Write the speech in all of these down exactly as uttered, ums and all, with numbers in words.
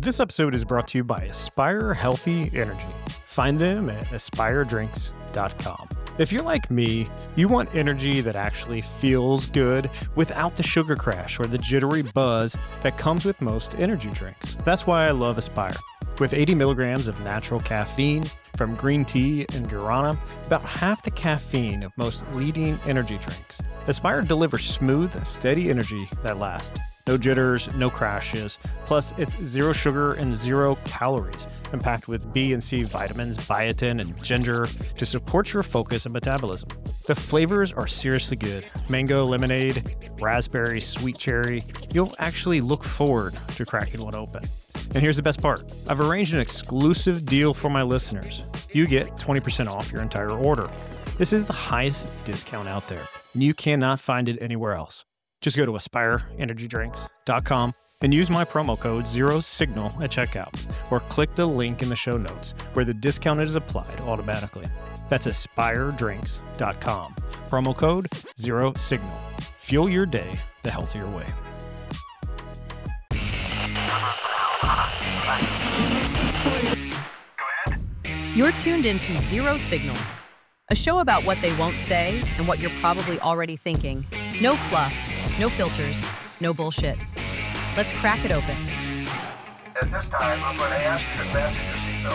This episode is brought to you by Aspire Healthy Energy. Find them at aspire drinks dot com. If you're like me, you want energy that actually feels good without the sugar crash or the jittery buzz that comes with most energy drinks. That's why I love Aspire. With eighty milligrams of natural caffeine from green tea and guarana, about half the caffeine of most leading energy drinks, Aspire delivers smooth, steady energy that lasts. No jitters, no crashes. Plus, it's zero sugar and zero calories, and packed with B and C vitamins, biotin, and ginger to support your focus and metabolism. The flavors are seriously good. Mango, lemonade, raspberry, sweet cherry. You'll actually look forward to cracking one open. And here's the best part. I've arranged an exclusive deal for my listeners. You get twenty percent off your entire order. This is the highest discount out there, and you cannot find it anywhere else. Just go to aspire energy drinks dot com and use my promo code ZeroSignal at checkout, or click the link in the show notes where the discount is applied automatically. That's aspire drinks dot com. Promo code ZeroSignal. Fuel your day the healthier way. You're tuned into Zero Signal, a show about what they won't say and what you're probably already thinking. No fluff, no filters, no bullshit. Let's crack it open. At this time, I'm going to ask you to fasten your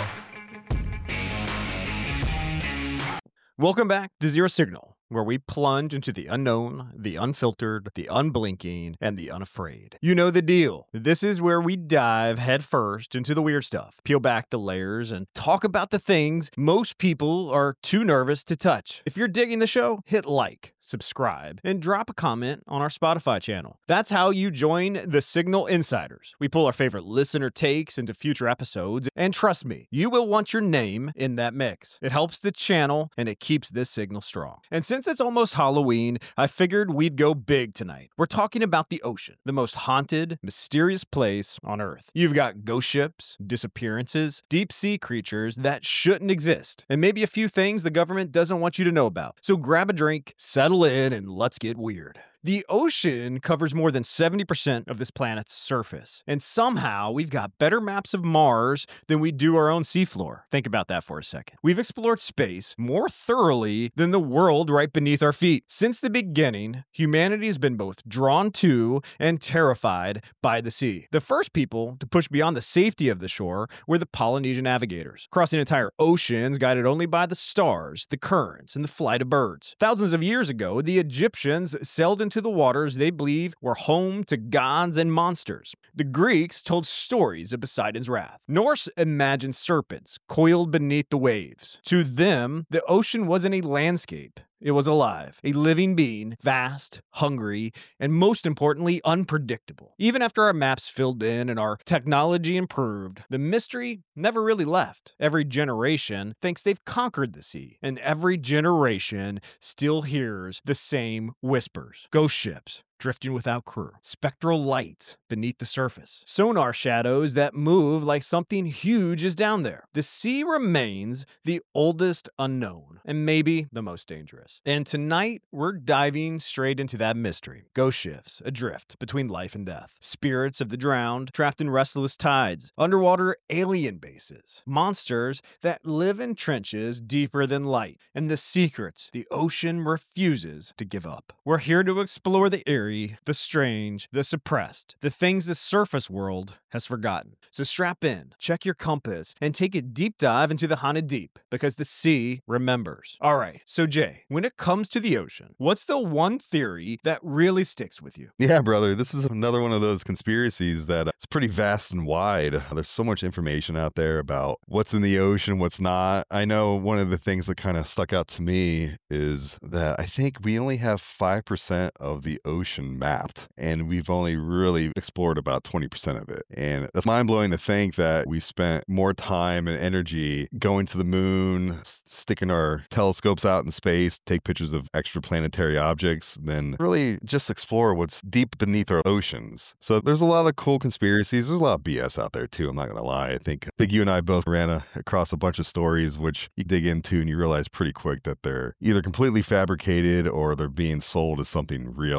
seatbelts. Welcome back to Zero Signal, where we plunge into the unknown, the unfiltered, the unblinking, and the unafraid. You know the deal. This is where we dive headfirst into the weird stuff, peel back the layers, and talk about the things most people are too nervous to touch. If you're digging the show, hit like, subscribe, and drop a comment on our Spotify channel. That's how you join the Signal Insiders. We pull our favorite listener takes into future episodes, and trust me, you will want your name in that mix. It helps the channel, and it keeps this signal strong. And since Since it's almost Halloween, I figured we'd go big tonight. We're talking about the ocean, the most haunted, mysterious place on Earth. You've got ghost ships, disappearances, deep sea creatures that shouldn't exist, and maybe a few things the government doesn't want you to know about. So grab a drink, settle in, and let's get weird. The ocean covers more than seventy percent of this planet's surface, and somehow we've got better maps of Mars than we do our own seafloor. Think about that for a second. We've explored space more thoroughly than the world right beneath our feet. Since the beginning, humanity has been both drawn to and terrified by the sea. The first people to push beyond the safety of the shore were the Polynesian navigators, crossing entire oceans guided only by the stars, the currents, and the flight of birds. Thousands of years ago, the Egyptians sailed into the waters they believe were home to gods and monsters. The Greeks told stories of Poseidon's wrath. Norse imagined serpents coiled beneath the waves. To them, the ocean wasn't a landscape. It was alive, a living being, vast, hungry, and most importantly, unpredictable. Even after our maps filled in and our technology improved, the mystery never really left. Every generation thinks they've conquered the sea, and every generation still hears the same whispers. Ghost ships drifting without crew, spectral lights beneath the surface, sonar shadows that move like something huge is down there. The sea remains the oldest unknown, and maybe the most dangerous. And tonight, we're diving straight into that mystery. Ghost ships adrift between life and death, spirits of the drowned trapped in restless tides, underwater alien bases, monsters that live in trenches deeper than light, and the secrets the ocean refuses to give up. We're here to explore the area, the strange, the suppressed, the things the surface world has forgotten. So strap in, check your compass, and take a deep dive into the haunted deep, because the sea remembers. All right, so Jay, when it comes to the ocean, what's the one theory that really sticks with you? Yeah, brother, this is another one of those conspiracies that it's pretty vast and wide. There's so much information out there about what's in the ocean, what's not. I know one of the things that kind of stuck out to me is that I think we only have five percent of the ocean mapped, and we've only really explored about twenty percent of it. And that's mind-blowing to think that we've spent more time and energy going to the moon, s- sticking our telescopes out in space, take pictures of extraplanetary objects, than really just explore what's deep beneath our oceans. So there's a lot of cool conspiracies. There's a lot of B S out there too, I'm not gonna lie. I think I think you and I both ran a, across a bunch of stories which you dig into and you realize pretty quick that they're either completely fabricated or they're being sold as something real, and this is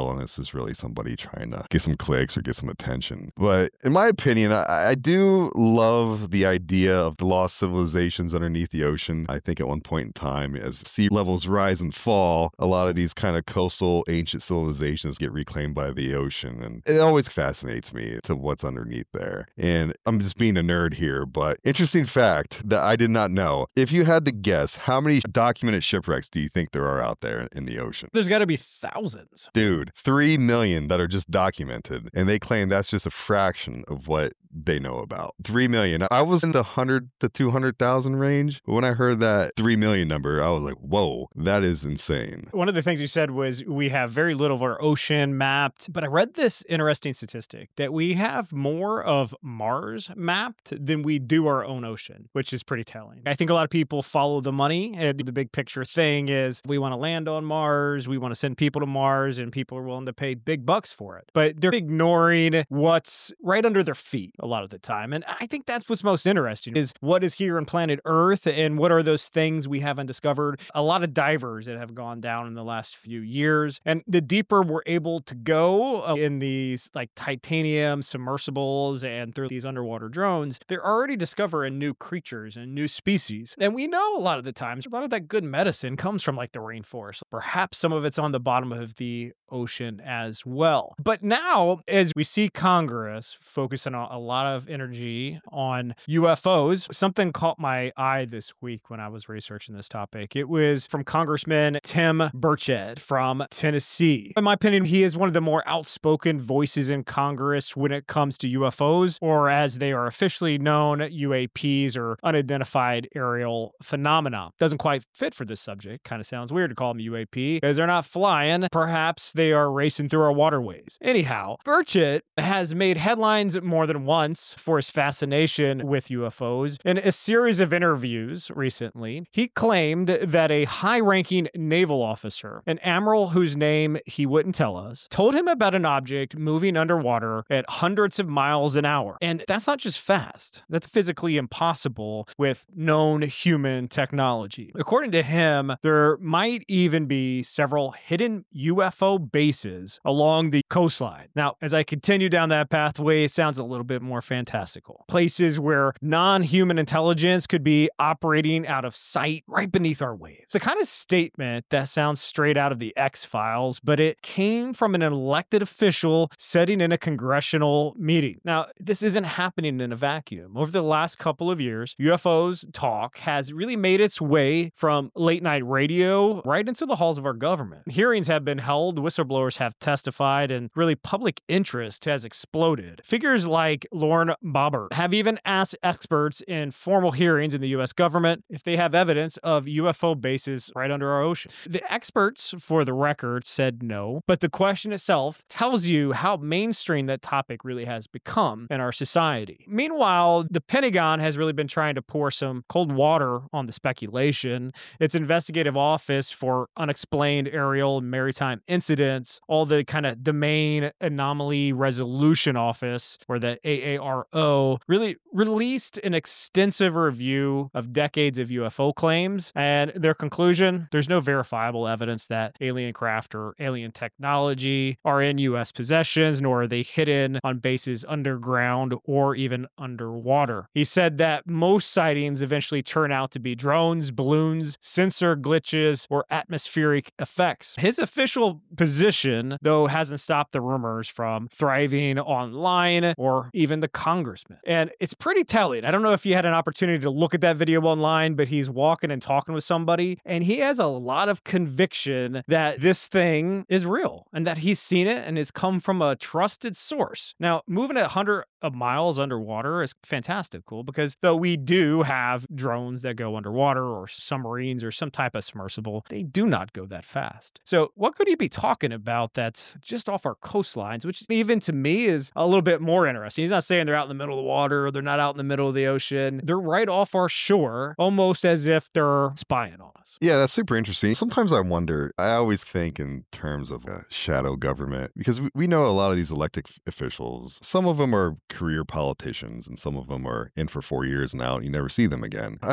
just really somebody trying to get some clicks or get some attention. But in my opinion, I, I do love the idea of the lost civilizations underneath the ocean. I think at one point in time, as sea levels rise and fall, a lot of these kind of coastal ancient civilizations get reclaimed by the ocean. And it always fascinates me to what's underneath there. And I'm just being a nerd here, but interesting fact that I did not know. If you had to guess, how many documented shipwrecks do you think there are out there in the ocean? There's got to be thousands. Dude, three million that are just documented. And they claim that's just a fraction of what they know about. three million. I was in the one hundred to two hundred thousand range. But when I heard that three million number, I was like, whoa, that is insane. One of the things you said was we have very little of our ocean mapped. But I read this interesting statistic that we have more of Mars mapped than we do our own ocean, which is pretty telling. I think a lot of people follow the money. And the big picture thing is we want to land on Mars. We want to send people to Mars, and people are willing to pay big bucks for it. But they're ignoring what's right under their feet a lot of the time. And I think that's what's most interesting is what is here on planet Earth and what are those things we haven't discovered. A lot of divers that have gone down in the last few years. And the deeper we're able to go uh, in these like titanium submersibles and through these underwater drones, they're already discovering new creatures and new species. And we know a lot of the times, a lot of that good medicine comes from like the rainforest. Perhaps some of it's on the bottom of the ocean as well. But now, as we see Congress focusing on a lot of energy on U F Os, something caught my eye this week when I was researching this topic. It was from Congressman Tim Burchett from Tennessee. In my opinion, he is one of the more outspoken voices in Congress when it comes to U F Os, or as they are officially known, U A Ps or unidentified aerial phenomena. Doesn't quite fit for this subject. Kind of sounds weird to call them U A P because they're not flying. Perhaps they are racing through our waterways. Anyhow, Burchett has made headlines more than once for his fascination with U F Os. In a series of interviews recently, he claimed that a high-ranking naval officer, an admiral whose name he wouldn't tell us, told him about an object moving underwater at hundreds of miles an hour. And that's not just fast. That's physically impossible with known human technology. According to him, there might even be several hidden U F O bases along the coastline. Now, as I continue down that pathway, it sounds a little bit more fantastical. Places where non-human intelligence could be operating out of sight right beneath our waves. It's the kind of statement that sounds straight out of the X-Files, but it came from an elected official sitting in a congressional meeting. Now, this isn't happening in a vacuum. Over the last couple of years, U F Os talk has really made its way from late night radio right into the halls of our government. Hearings have been held, whistleblowers have testified, and really public interest has exploded. Figures like Lauren Boebert have even asked experts in formal hearings in the U S government if they have evidence of U F O bases right under our ocean. The experts, for the record, said no, but the question itself tells you how mainstream that topic really has become in our society. Meanwhile, the Pentagon has really been trying to pour some cold water on the speculation. Its investigative office for unexplained aerial and maritime incidents, all the kind of domain anomaly resolution office, or the A A R O, really released an extensive review of decades of U F O claims. And their conclusion, there's no verifiable evidence that alien craft or alien technology are in U S possessions, nor are they hidden on bases underground or even underwater. He said that most sightings eventually turn out to be drones, balloons, sensor glitches, or atmospheric effects. His official position, though, hasn't stopped the rumors from thriving online or even the congressman. And it's pretty telling. I don't know if you had an opportunity to look at that video online, but he's walking and talking with somebody, and he has a lot of conviction that this thing is real and that he's seen it and it's come from a trusted source. Now, moving at one hundred of miles underwater is fantastic cool because though we do have drones that go underwater or submarines or some type of submersible, they do not go that fast. So what could he be talking about that's just off our coastlines, which even to me is a little bit more interesting. He's not saying they're out in the middle of the water or they're not out in the middle of the ocean. They're right off our shore, almost as if they're spying on us. Yeah, that's super interesting. Sometimes I wonder, I always think in terms of a shadow government, because we, we know a lot of these elected officials, some of them are career politicians and some of them are in for four years now and you never see them again. I've always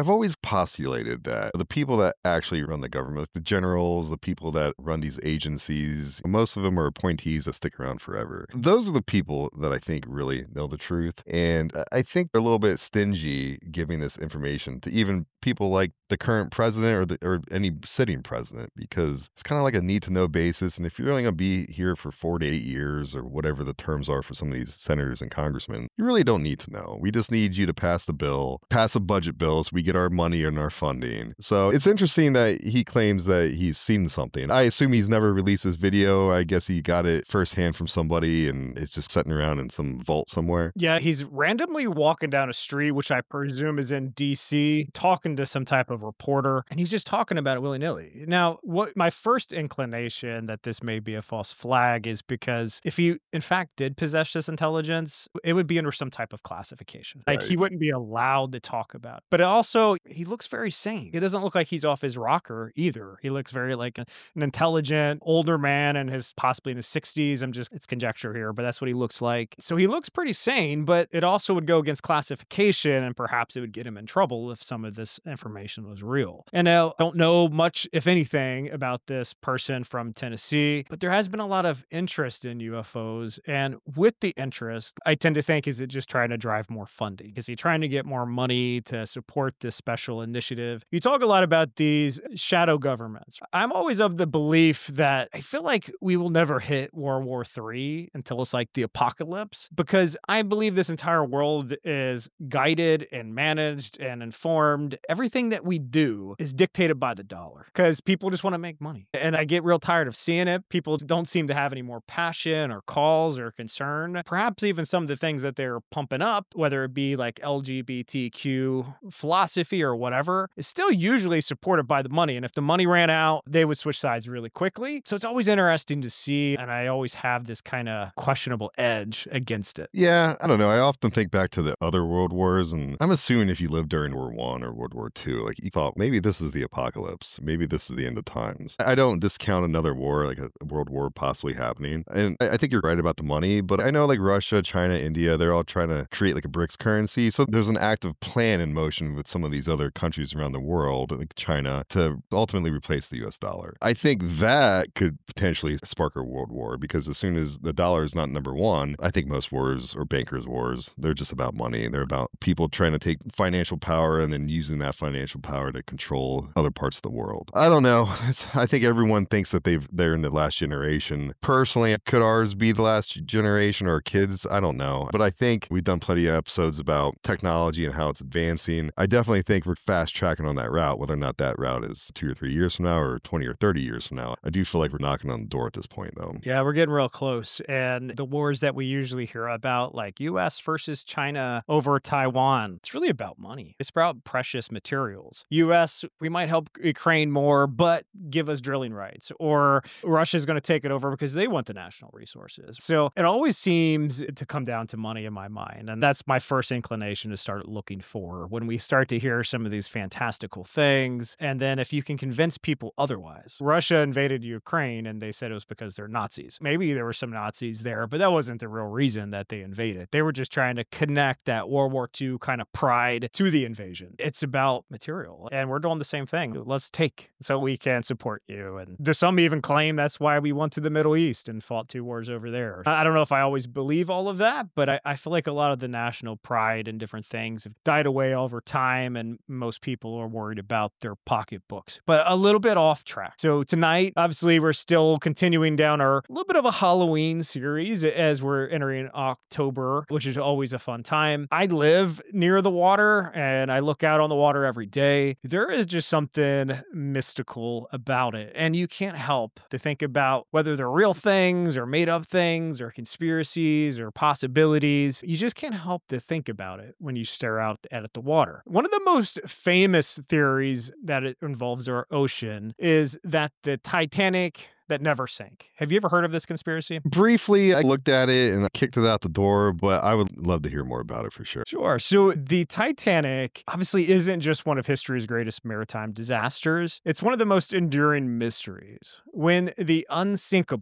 postulated that the people that actually run the government, the generals, the people that run these agencies, most of them are appointees that stick around forever. Those are the people that I think really know the truth. And I think they're a little bit stingy giving this information to even people like the current president or the, or any sitting president, because it's kind of like a need to know basis. And if you're only going to be here for four to eight years or whatever the terms are for some of these senators and congressmen, you really don't need to know. We just need you to pass the bill, pass a budget bill so we get our money and our funding. So it's interesting that he claims that he's seen something. I assume he's never released this video. I guess he got it firsthand from somebody and it's just sitting around in some vault somewhere. Yeah, he's randomly walking down a street, which I presume is in D C, talking to some type of reporter, and he's just talking about it willy-nilly. Now, what my first inclination that this may be a false flag is because if he, in fact, did possess this intelligence, it would be under some type of classification. Like, Right. he wouldn't be allowed to talk about it. But also, he looks very sane. He doesn't look like he's off his rocker either. He looks very like a, an intelligent, older man and his possibly in his sixties. I'm just, it's conjecture here, but that's what he looks like. So he looks pretty sane, but it also would go against classification, and perhaps it would get him in trouble if some of this information was real. And now, I don't know much, if anything, about this person from Tennessee, but there has been a lot of interest in U F Os. And with the interest, I tend to think, is it just trying to drive more funding? Is he trying to get more money to support this special initiative? You talk a lot about these shadow governments. I'm always of the belief that I feel like we will never hit World War Three until it's like the apocalypse, because I believe this entire world is guided and managed and informed. Everything that we do is dictated by the dollar because people just want to make money. And I get real tired of seeing it. People don't seem to have any more passion or calls or concern. Perhaps even some of the things that they're pumping up, whether it be like L G B T Q philosophy or whatever, is still usually supported by the money. And if the money ran out, they would switch sides really quickly. So it's always interesting to see. And I always have this kind of questionable edge against it. Yeah, I don't know. I often think back to the other world wars, and I'm assuming if you lived during World War One or World War Two, like you thought maybe this is the apocalypse, maybe this is the end of times. I don't discount another war, like a world war possibly happening. And I I think you're right about the money, but I know like Russia, China, India, they're all trying to create like a BRICS currency. So there's an active plan in motion with some of these other countries around the world, like China, to ultimately replace the U S dollar. I think that could potentially spark a world war, because as soon as the dollar is not number one, I think most wars or bankers' wars, they're just about money. They're about people trying to take financial power and then using that financial power to control other parts of the world. I don't know. It's, I think everyone thinks that they've, they're in the last generation. Personally, could ours be the last generation or our kids? I don't know. But I think we've done plenty of episodes about technology and how it's advancing. I definitely think we're fast tracking on that route, whether or not that route is two or three years from now or twenty or thirty years from now. I do feel like we're knocking on the door at this point, though. Yeah, we're getting real close. And the wars that we usually hear about, like U S versus China over Taiwan, it's really about money. It's about precious materials. U S, we might help Ukraine more, but give us drilling rights. Or Russia's going to take it over because they want the national resources. So it always seems to come down to money in my mind. And that's my first inclination to start looking for when we start to hear some of these fantastical things. And then if you can convince people otherwise, Russia invaded Ukraine and they said it was because they're Nazis. Maybe there were some Nazis there, but that wasn't the real reason that they invaded. They were just trying to connect that World War Two kind of pride to the invasion. It's about material. And we're doing the same thing. Let's take so we can support you. And there's some even claim that's why we went to the Middle East and fought two wars over there. I don't know if I always believe all of that, but I, I feel like a lot of the national pride and different things have died away over time, and most people are worried about their pocketbooks. But a little bit off track. So tonight, obviously, we're still continuing down our little bit of a Halloween series as we're entering October, which is always a fun time. I live near the water and I look out on the water every day. There is just something mystical about it. And you can't help to think about whether they're real things or made up things or conspiracies or possibilities. You just can't help to think about it when you stare out at the water. One of the most famous theories that it involves our ocean is that the Titanic that never sank. Have you ever heard of this conspiracy? Briefly, I looked at it and I kicked it out the door, but I would love to hear more about it for sure. Sure. So the Titanic obviously isn't just one of history's greatest maritime disasters. It's one of the most enduring mysteries. When the unsinkable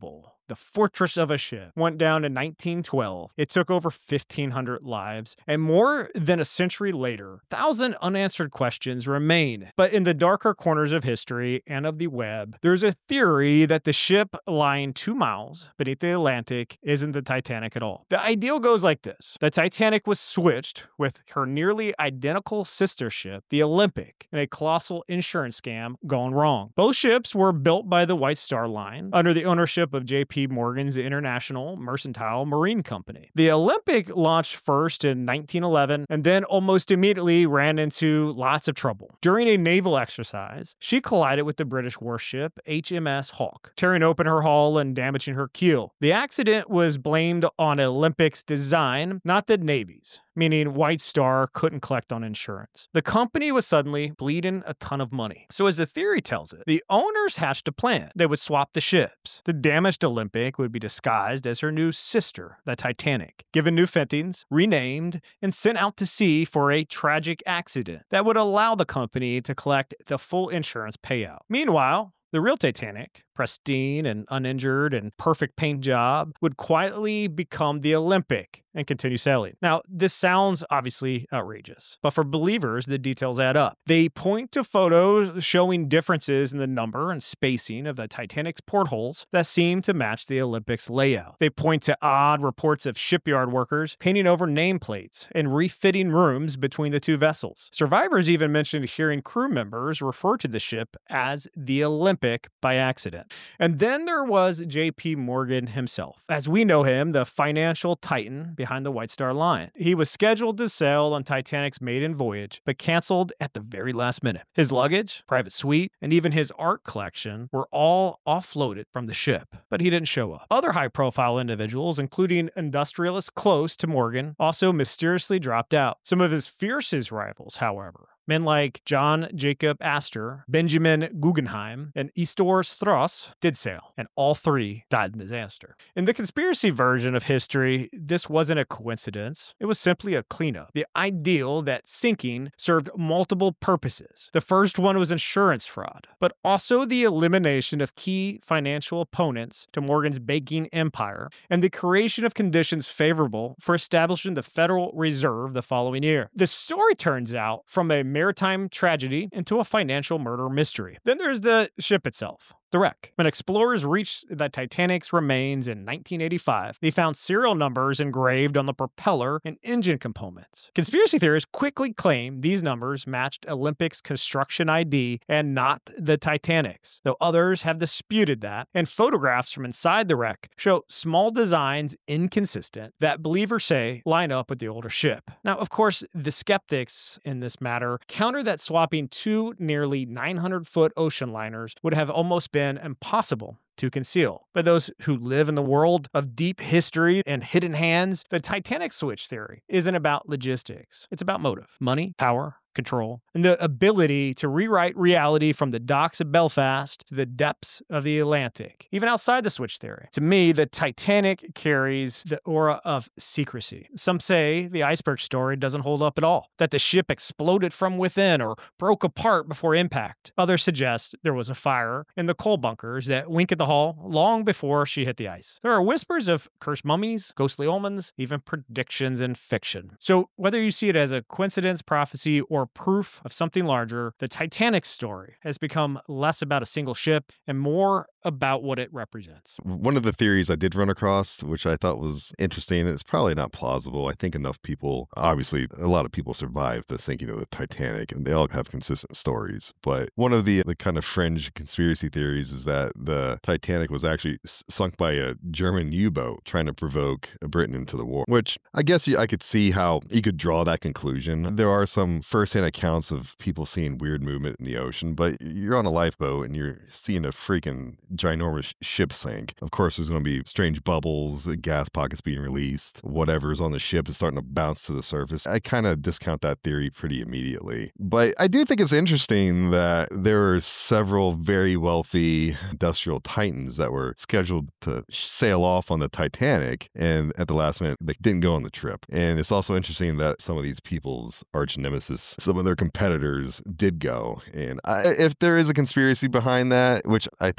the fortress of a ship, went down in nineteen twelve. It took over fifteen hundred lives, and more than a century later, a thousand unanswered questions remain. But in the darker corners of history and of the web, there's a theory that the ship lying two miles beneath the Atlantic isn't the Titanic at all. The ideal goes like this. The Titanic was switched with her nearly identical sister ship, the Olympic, in a colossal insurance scam gone wrong. Both ships were built by the White Star Line under the ownership of J P Morgan's International Mercantile Marine Company. The Olympic launched first in nineteen eleven and then almost immediately ran into lots of trouble. During a naval exercise, she collided with the British warship H M S Hawke, tearing open her hull and damaging her keel. The accident was blamed on Olympic's design, not the Navy's, meaning White Star couldn't collect on insurance. The company was suddenly bleeding a ton of money. So as the theory tells it, the owners hatched a plan. They would swap the ships. The damaged Olympic would be disguised as her new sister, the Titanic, given new fittings, renamed, and sent out to sea for a tragic accident that would allow the company to collect the full insurance payout. Meanwhile, the real Titanic, pristine and uninjured and perfect paint job, would quietly become the Olympic and continue sailing. Now, this sounds obviously outrageous, but for believers, the details add up. They point to photos showing differences in the number and spacing of the Titanic's portholes that seem to match the Olympic's layout. They point to odd reports of shipyard workers painting over nameplates and refitting rooms between the two vessels. Survivors even mentioned hearing crew members refer to the ship as the Olympic by accident. And then there was J P Morgan himself. As we know him, the financial titan behind the White Star Line. He was scheduled to sail on Titanic's maiden voyage, but canceled at the very last minute. His luggage, private suite, and even his art collection were all offloaded from the ship, but he didn't show up. Other high-profile individuals, including industrialists close to Morgan, also mysteriously dropped out. Some of his fiercest rivals, however, men like John Jacob Astor, Benjamin Guggenheim, and Istor Strauss did sail, and all three died in disaster. In the conspiracy version of history, this wasn't a coincidence. It was simply a cleanup. The ideal that sinking served multiple purposes. The first one was insurance fraud, but also the elimination of key financial opponents to Morgan's banking empire and the creation of conditions favorable for establishing the Federal Reserve the following year. The story turns out from a maritime tragedy into a financial murder mystery. Then there's the ship itself. The wreck. When explorers reached the Titanic's remains in nineteen eighty-five, they found serial numbers engraved on the propeller and engine components. Conspiracy theorists quickly claimed these numbers matched Olympic's construction I D and not the Titanic's, though others have disputed that, and photographs from inside the wreck show small designs inconsistent that believers say line up with the older ship. Now, of course, the skeptics in this matter counter that swapping two nearly nine hundred foot ocean liners would have almost been impossible to conceal. But those who live in the world of deep history and hidden hands, the Titanic switch theory isn't about logistics. It's about motive, money, power, control, and the ability to rewrite reality from the docks of Belfast to the depths of the Atlantic, even outside the switch theory. To me, the Titanic carries the aura of secrecy. Some say the iceberg story doesn't hold up at all, that the ship exploded from within or broke apart before impact. Others suggest there was a fire in the coal bunkers that wink at the hull long before she hit the ice. There are whispers of cursed mummies, ghostly omens, even predictions in fiction. So whether you see it as a coincidence, prophecy, or proof of something larger, the Titanic story has become less about a single ship and more about what it represents. One of the theories I did run across, which I thought was interesting, it's probably not plausible. I think enough people, obviously, a lot of people survived the sinking of the Titanic, and they all have consistent stories. But one of the, the kind of fringe conspiracy theories is that the Titanic was actually sunk by a German U-boat trying to provoke Britain into the war, which I guess I could see how you could draw that conclusion. There are some first-hand accounts of people seeing weird movement in the ocean, but you're on a lifeboat and you're seeing a freaking ginormous ship sink. Of course, there's going to be strange bubbles, gas pockets being released, whatever's on the ship is starting to bounce to the surface. I kind of discount that theory pretty immediately. But I do think it's interesting that there are several very wealthy industrial titans that were scheduled to sail off on the Titanic, and at the last minute, they didn't go on the trip. And it's also interesting that some of these people's arch nemesis, some of their competitors, did go. And I, if there is a conspiracy behind that, which I think the ship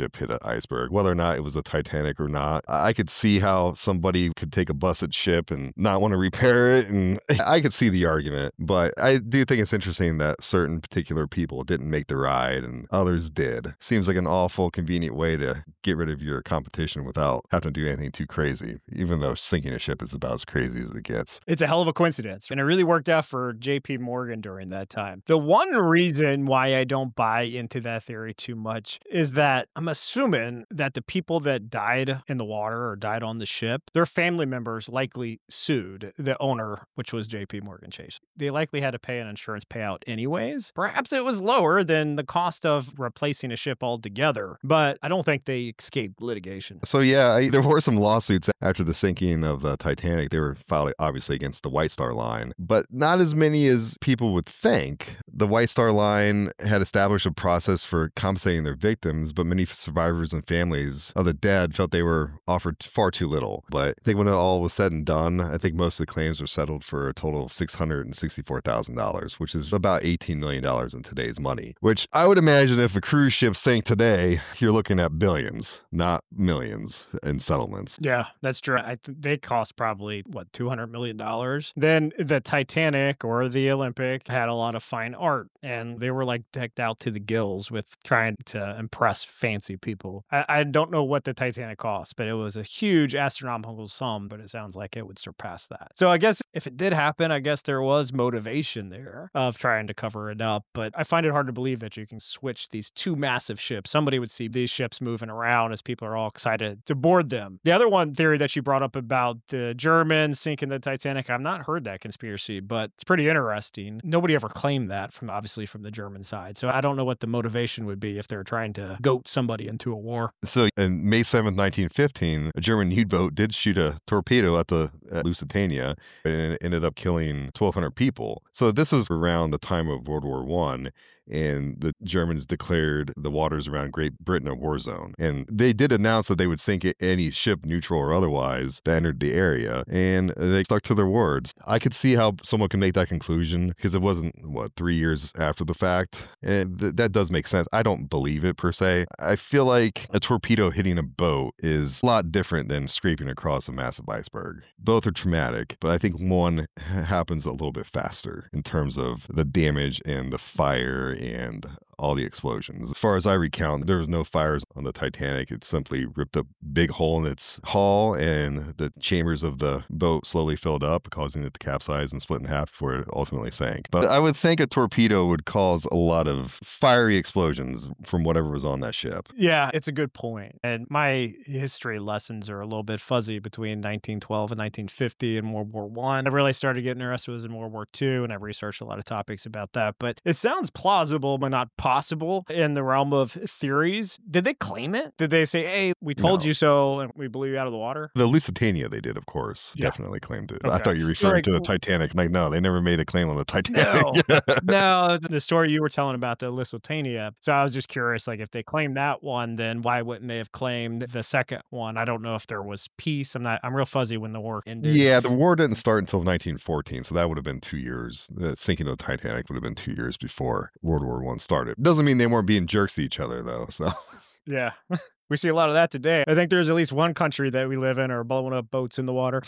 ship hit an iceberg, whether or not it was a Titanic or not. I could see how somebody could take a busted ship and not want to repair it, and I could see the argument, but I do think it's interesting that certain particular people didn't make the ride and others did. Seems like an awful convenient way to get rid of your competition without having to do anything too crazy, even though sinking a ship is about as crazy as it gets. It's a hell of a coincidence, and it really worked out for J P Morgan during that time. The one reason why I don't buy into that theory too much is that I'm assuming that the people that died in the water or died on the ship, their family members likely sued the owner, which was J P Morgan Chase. They likely had to pay an insurance payout anyways. Perhaps it was lower than the cost of replacing a ship altogether, but I don't think they escaped litigation. So yeah, I, there were some lawsuits after the sinking of the Titanic. They were filed obviously against the White Star Line, but not as many as people would think. The White Star Line had established a process for compensating their victims, but many survivors and families of the dead felt they were offered far too little. But I think when it all was said and done, I think most of the claims were settled for a total of six hundred sixty-four thousand dollars, which is about eighteen million dollars in today's money, which I would imagine if a cruise ship sank today, you're looking at billions, not millions in settlements. Yeah, that's true. I th- they cost probably, what, two hundred million dollars? Then the Titanic or the Olympic had a lot of fine art, and they were like decked out to the gills with trying to impress fancy people. I, I don't know what the Titanic cost, but it was a huge astronomical sum, but it sounds like it would surpass that. So I guess if it did happen, I guess there was motivation there of trying to cover it up, but I find it hard to believe that you can switch these two massive ships. Somebody would see these ships moving around as people are all excited to board them. The other one theory that you brought up about the Germans sinking the Titanic, I've not heard that conspiracy, but it's pretty interesting. Nobody ever claimed that from obviously from the German side. So I don't know what the motivation would be if they're trying to goat somebody into a war. So in May seventh, nineteen fifteen, a German U-boat did shoot a torpedo at the at Lusitania, and it ended up killing twelve hundred people. So this was around the time of World War One. And the Germans declared the waters around Great Britain a war zone. And they did announce that they would sink any ship, neutral or otherwise, that entered the area. And they stuck to their words. I could see how someone could make that conclusion because it wasn't, what, three years after the fact. And th- that does make sense. I don't believe it per se. I feel like a torpedo hitting a boat is a lot different than scraping across a massive iceberg. Both are traumatic, but I think one happens a little bit faster in terms of the damage and the fire and all the explosions. As far as I recount, there was no fires on the Titanic. It simply ripped a big hole in its hull, and the chambers of the boat slowly filled up, causing it to capsize and split in half before it ultimately sank. But I would think a torpedo would cause a lot of fiery explosions from whatever was on that ship. Yeah, it's a good point. And my history lessons are a little bit fuzzy between nineteen twelve and nineteen fifty and World War One. I really started getting interested was in World War Two, and I've researched a lot of topics about that. But it sounds plausible, but not possible. Possible in the realm of theories. Did they claim it? Did they say, hey, we told No. you so and we blew you out of the water? The Lusitania, they did, of course, Yeah. definitely claimed it. Okay. I thought you were referring Like- to the Titanic. Like, no, they never made a claim on the Titanic. No, no, the story you were telling about the Lusitania. So I was just curious, like if they claimed that one, then why wouldn't they have claimed the second one? I don't know if there was peace. I'm not, I'm real fuzzy when the war ended. Yeah, the war didn't start until nineteen fourteen, so that would have been two years. The sinking of the Titanic would have been two years before World War One started. Doesn't mean they weren't being jerks to each other, though. So Yeah. We see a lot of that today. I think there's at least one country that we live in are blowing up boats in the water.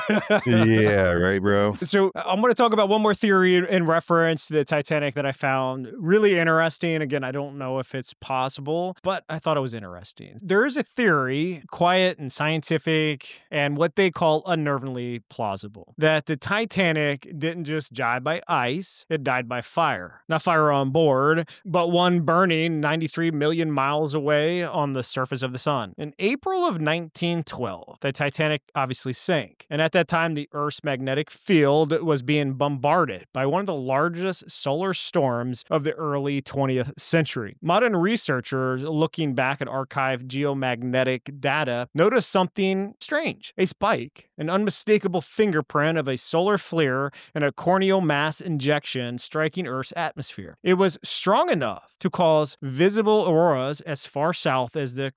yeah, right, bro. So I'm going to talk about one more theory in reference to the Titanic that I found really interesting. Again, I don't know if it's possible, but I thought it was interesting. There is a theory, quiet and scientific, and what they call unnervingly plausible, that the Titanic didn't just die by ice, it died by fire. Not fire on board, but one burning ninety-three million miles away on the surface of the sun. In April of nineteen twelve, the Titanic obviously sank. And at that time, the Earth's magnetic field was being bombarded by one of the largest solar storms of the early twentieth century. Modern researchers looking back at archived geomagnetic data noticed something strange. A spike, an unmistakable fingerprint of a solar flare and a corneal mass injection striking Earth's atmosphere. It was strong enough to cause visible auroras as far south as the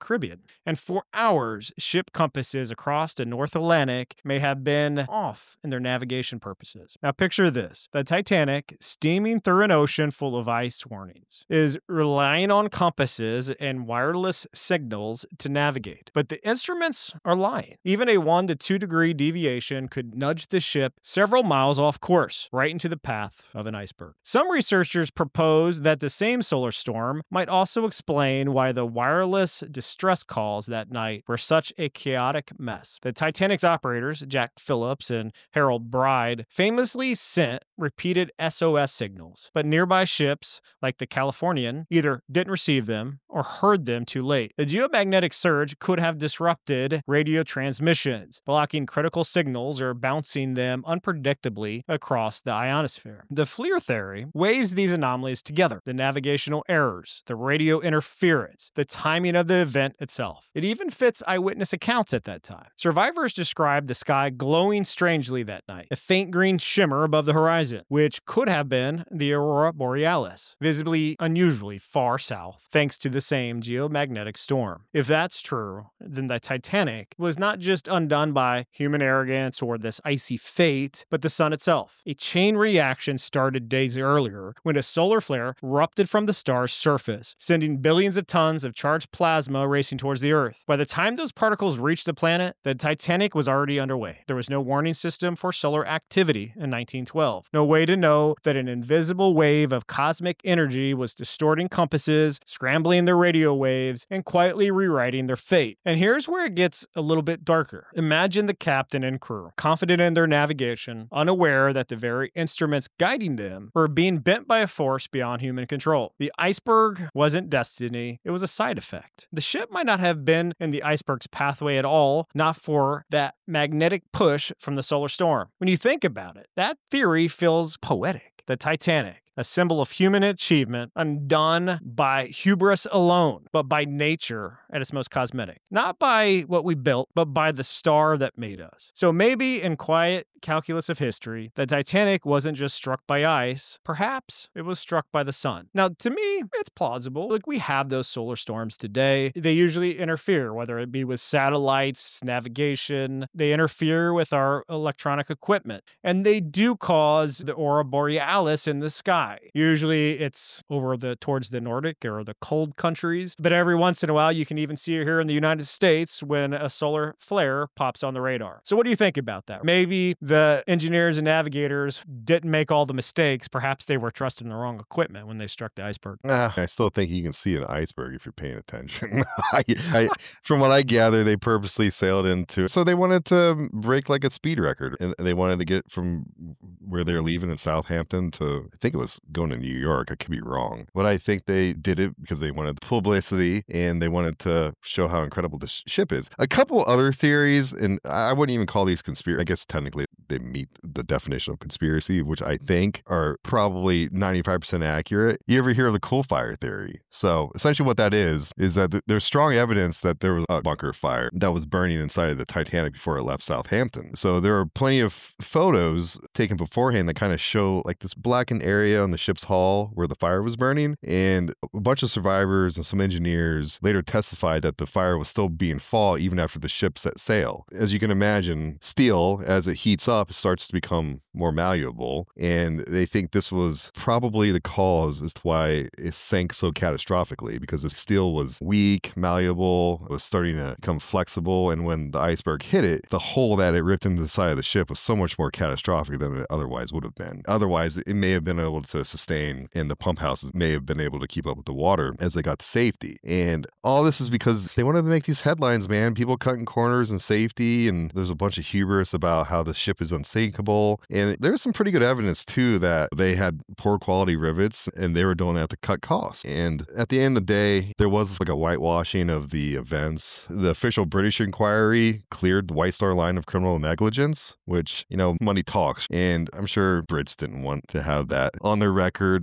Caribbean. And for hours, ship compasses across the North Atlantic may have been off in their navigation purposes. Now picture this. The Titanic, steaming through an ocean full of ice warnings, is relying on compasses and wireless signals to navigate. But the instruments are lying. Even a one to two degree deviation could nudge the ship several miles off course, right into the path of an iceberg. Some researchers propose that the same solar storm might also explain why the wireless distress calls that night were such a chaotic mess. The Titanic's operators, Jack Phillips and Harold Bride, famously sent repeated S O S signals, but nearby ships, like the Californian, either didn't receive them or heard them too late. The geomagnetic surge could have disrupted radio transmissions, blocking critical signals or bouncing them unpredictably across the ionosphere. The FLIR theory waves these anomalies together: the navigational errors, the radio interference, the timing of the event itself. It even fits eyewitness accounts at that time. Survivors described the sky glowing strangely that night, a faint green shimmer above the horizon, which could have been the aurora borealis, visibly unusually far south, thanks to the same geomagnetic storm. If that's true, then the Titanic was not just undone by human arrogance or this icy fate, but the sun itself. A chain reaction started days earlier when a solar flare erupted from the star's surface, sending billions of tons of charged plasma racing towards the Earth. By the time those particles reached the planet, the Titanic was already underway. There was no warning system for solar activity in nineteen twelve. No way to know that an invisible wave of cosmic energy was distorting compasses, scrambling their radio waves, and quietly rewriting their fate. And here's where it gets a little bit darker. Imagine the captain and crew, confident in their navigation, unaware that the very instruments guiding them were being bent by a force beyond human control. The iceberg wasn't destiny, it was a side effect. The ship might not have been in the iceberg's pathway at all, not for that magnetic push from the solar storm. When you think about it, that theory feels poetic. The Titanic, a symbol of human achievement, undone by hubris alone, but by nature at its most cosmetic. Not by what we built, but by the star that made us. So maybe in quiet calculus of history, the Titanic wasn't just struck by ice. Perhaps it was struck by the sun. Now, to me, it's plausible. Like, we have those solar storms today. They usually interfere, whether it be with satellites, navigation. They interfere with our electronic equipment. And they do cause the aurora borealis in the sky. Usually it's over the towards the Nordic or the cold countries, but every once in a while you can even see it here in the United States when a solar flare pops on the radar. So what do you think about that? Maybe the engineers and navigators didn't make all the mistakes. Perhaps they were trusting the wrong equipment when they struck the iceberg. Uh, I still think you can see an iceberg if you're paying attention. I, I, from what I gather, they purposely sailed into it. So they wanted to break like a speed record, and they wanted to get from where they're leaving in Southampton to, I think it was going to New York. I could be wrong. But I think they did it because they wanted publicity and they wanted to show how incredible this ship is. A couple other theories, and I wouldn't even call these conspiracy. I guess technically they meet the definition of conspiracy, which I think are probably ninety-five percent accurate. You ever hear of the coal fire theory? So essentially what that is, is that th- there's strong evidence that there was a bunker fire that was burning inside of the Titanic before it left Southampton. So there are plenty of photos taken beforehand that kind of show like this blackened area on the ship's hull where the fire was burning. And a bunch of survivors and some engineers later testified that the fire was still being fought even after the ship set sail. As you can imagine, steel, as it heats up, starts to become more malleable. And they think this was probably the cause as to why it sank so catastrophically, because the steel was weak, malleable, it was starting to become flexible. And when the iceberg hit it, the hole that it ripped into the side of the ship was so much more catastrophic than it otherwise would have been. Otherwise, it may have been able to sustain, and the pump houses may have been able to keep up with the water as they got to safety. And all this is because they wanted to make these headlines, man. People cutting corners and safety, and there's a bunch of hubris about how the ship is unsinkable. And there's some pretty good evidence, too, that they had poor quality rivets, and they were doing that to cut costs. And at the end of the day, there was like a whitewashing of the events. The official British inquiry cleared the White Star Line of criminal negligence, which, you know, money talks. And I'm sure Brits didn't want to have that on their record of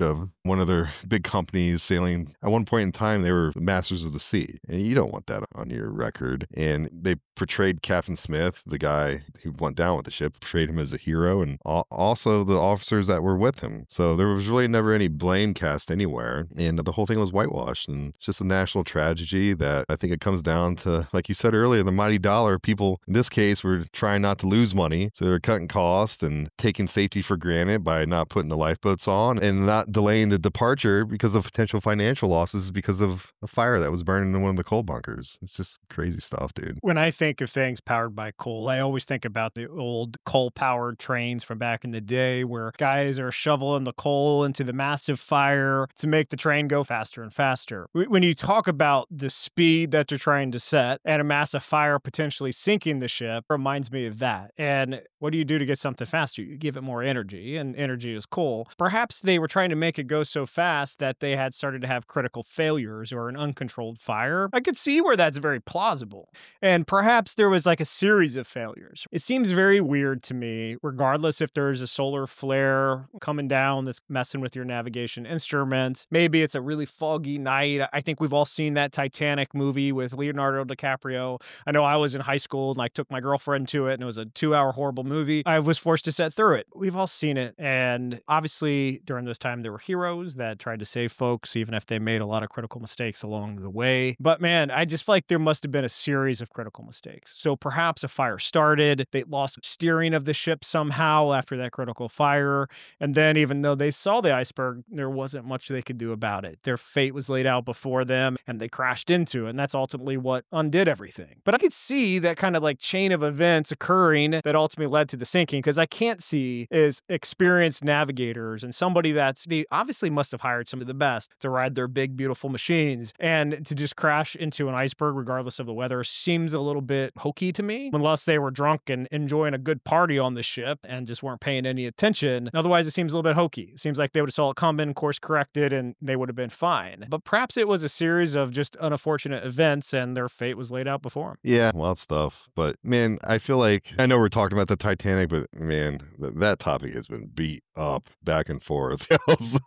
one of their big companies sailing. At one point in time, they were masters of the sea, and you don't want that on your record. And they portrayed Captain Smith, the guy who went down with the ship, portrayed him as a hero, and also the officers that were with him. So there was really never any blame cast anywhere, and the whole thing was whitewashed. And it's just a national tragedy that I think it comes down to, like you said earlier, the mighty dollar. People in this case were trying not to lose money, so they're cutting costs and taking safety for granted by not putting the lifeboats on and not delaying the departure because of potential financial losses because of a fire that was burning in one of the coal bunkers. It's just crazy stuff, dude. When I think of things powered by coal, I always think about the old coal-powered trains from back in the day where guys are shoveling the coal into the massive fire to make the train go faster and faster. When you talk about the speed that they're trying to set and a massive fire potentially sinking the ship, it reminds me of that. And what do you do to get something faster? You give it more energy, and energy is coal. Perhaps they were trying to make it go so fast that they had started to have critical failures or an uncontrolled fire. I could see where that's very plausible. And perhaps there was like a series of failures. It seems very weird to me, regardless if there's a solar flare coming down that's messing with your navigation instruments. Maybe it's a really foggy night. I think we've all seen that Titanic movie with Leonardo DiCaprio. I know I was in high school and I took my girlfriend to it, and it was a two-hour horrible movie. I was forced to sit through it. We've all seen it. And obviously, during this time, there were heroes that tried to save folks, even if they made a lot of critical mistakes along the way. But man, I just feel like there must have been a series of critical mistakes. So perhaps a fire started, they lost steering of the ship somehow after that critical fire. And then even though they saw the iceberg, there wasn't much they could do about it. Their fate was laid out before them and they crashed into it. And that's ultimately what undid everything. But I could see that kind of like chain of events occurring that ultimately led to the sinking, because I can't see is experienced navigators and somebody that's, they obviously must have hired some of the best to ride their big, beautiful machines, and to just crash into an iceberg regardless of the weather seems a little bit hokey to me, unless they were drunk and enjoying a good party on the ship and just weren't paying any attention. Otherwise, it seems a little bit hokey. It seems like they would have saw it coming, course corrected, and they would have been fine. But perhaps it was a series of just unfortunate events and their fate was laid out before them. Yeah, wild stuff. But man, I feel like, I know we're talking about the Titanic, but man, th- that topic has been beat up back and forth. So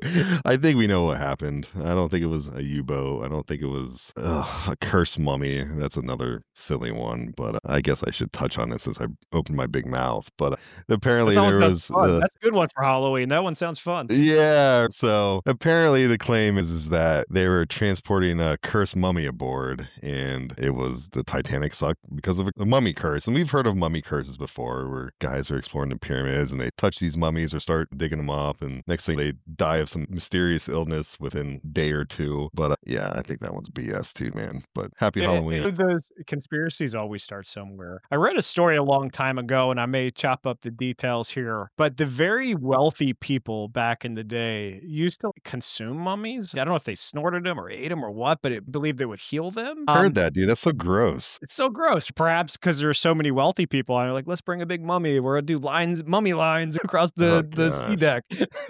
I think we know what happened. I don't think it was a U-boat. I don't think it was ugh, a cursed mummy. That's another silly one. But I guess I should touch on it since I opened my big mouth. But apparently there was... Uh, That's a good one for Halloween. That one sounds fun. Yeah. So apparently the claim is, is that they were transporting a cursed mummy aboard, and it was the Titanic sucked because of a mummy curse. And we've heard of mummy curses before, where guys are exploring the pyramids and they touch these mummies or start digging them up, and next thing they die of some mysterious illness within a day or two. But uh, yeah, I think that one's B S too, man. But happy Yeah, Halloween. those conspiracies always start somewhere. I read a story a long time ago, and I may chop up the details here, but the very wealthy people back in the day used to consume mummies. I don't know if they snorted them or ate them or what, but it believed they would heal them. Heard Um, that, dude. That's so gross. It's so gross. Perhaps because there are so many wealthy people, and they're like, let's bring a big mummy. We're gonna do lines, mummy lines across the, Oh, the sea gosh. deck.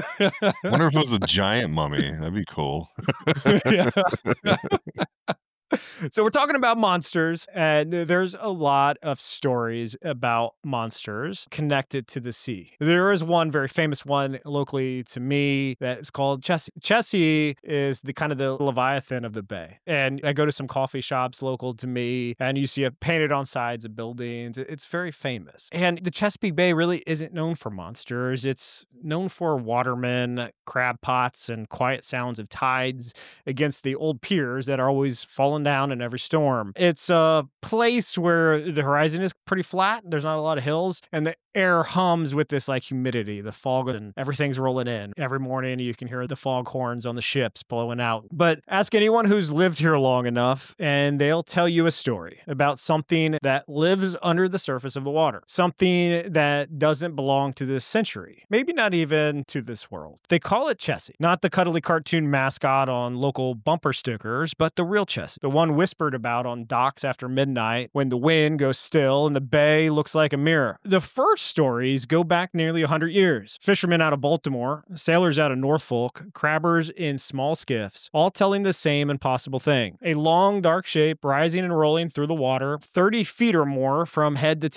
I wonder if it was a giant mummy. That'd be cool. Yeah. So we're talking about monsters, and there's a lot of stories about monsters connected to the sea. There is one very famous one locally to me that is called Chessie. Chessie is the kind of the Leviathan of the bay. And I go to some coffee shops local to me, and you see it painted on sides of buildings. It's very famous. And the Chesapeake Bay really isn't known for monsters. It's known for watermen, crab pots, and quiet sounds of tides against the old piers that are always falling down in every storm. It's a place where the horizon is pretty flat. There's not a lot of hills, and the air hums with this like humidity, the fog, and everything's rolling in. Every morning you can hear the fog horns on the ships blowing out. But ask anyone who's lived here long enough, and they'll tell you a story about something that lives under the surface of the water, something that doesn't belong to this century, maybe not even to this world. They call it Chessie, not the cuddly cartoon mascot on local bumper stickers, but the real Chessie, the one whispered about on docks after midnight when the wind goes still and the bay looks like a mirror. The first stories go back nearly one hundred years. Fishermen out of Baltimore, sailors out of Norfolk, crabbers in small skiffs, all telling the same impossible thing. A long, dark shape rising and rolling through the water, thirty feet or more from head to tail.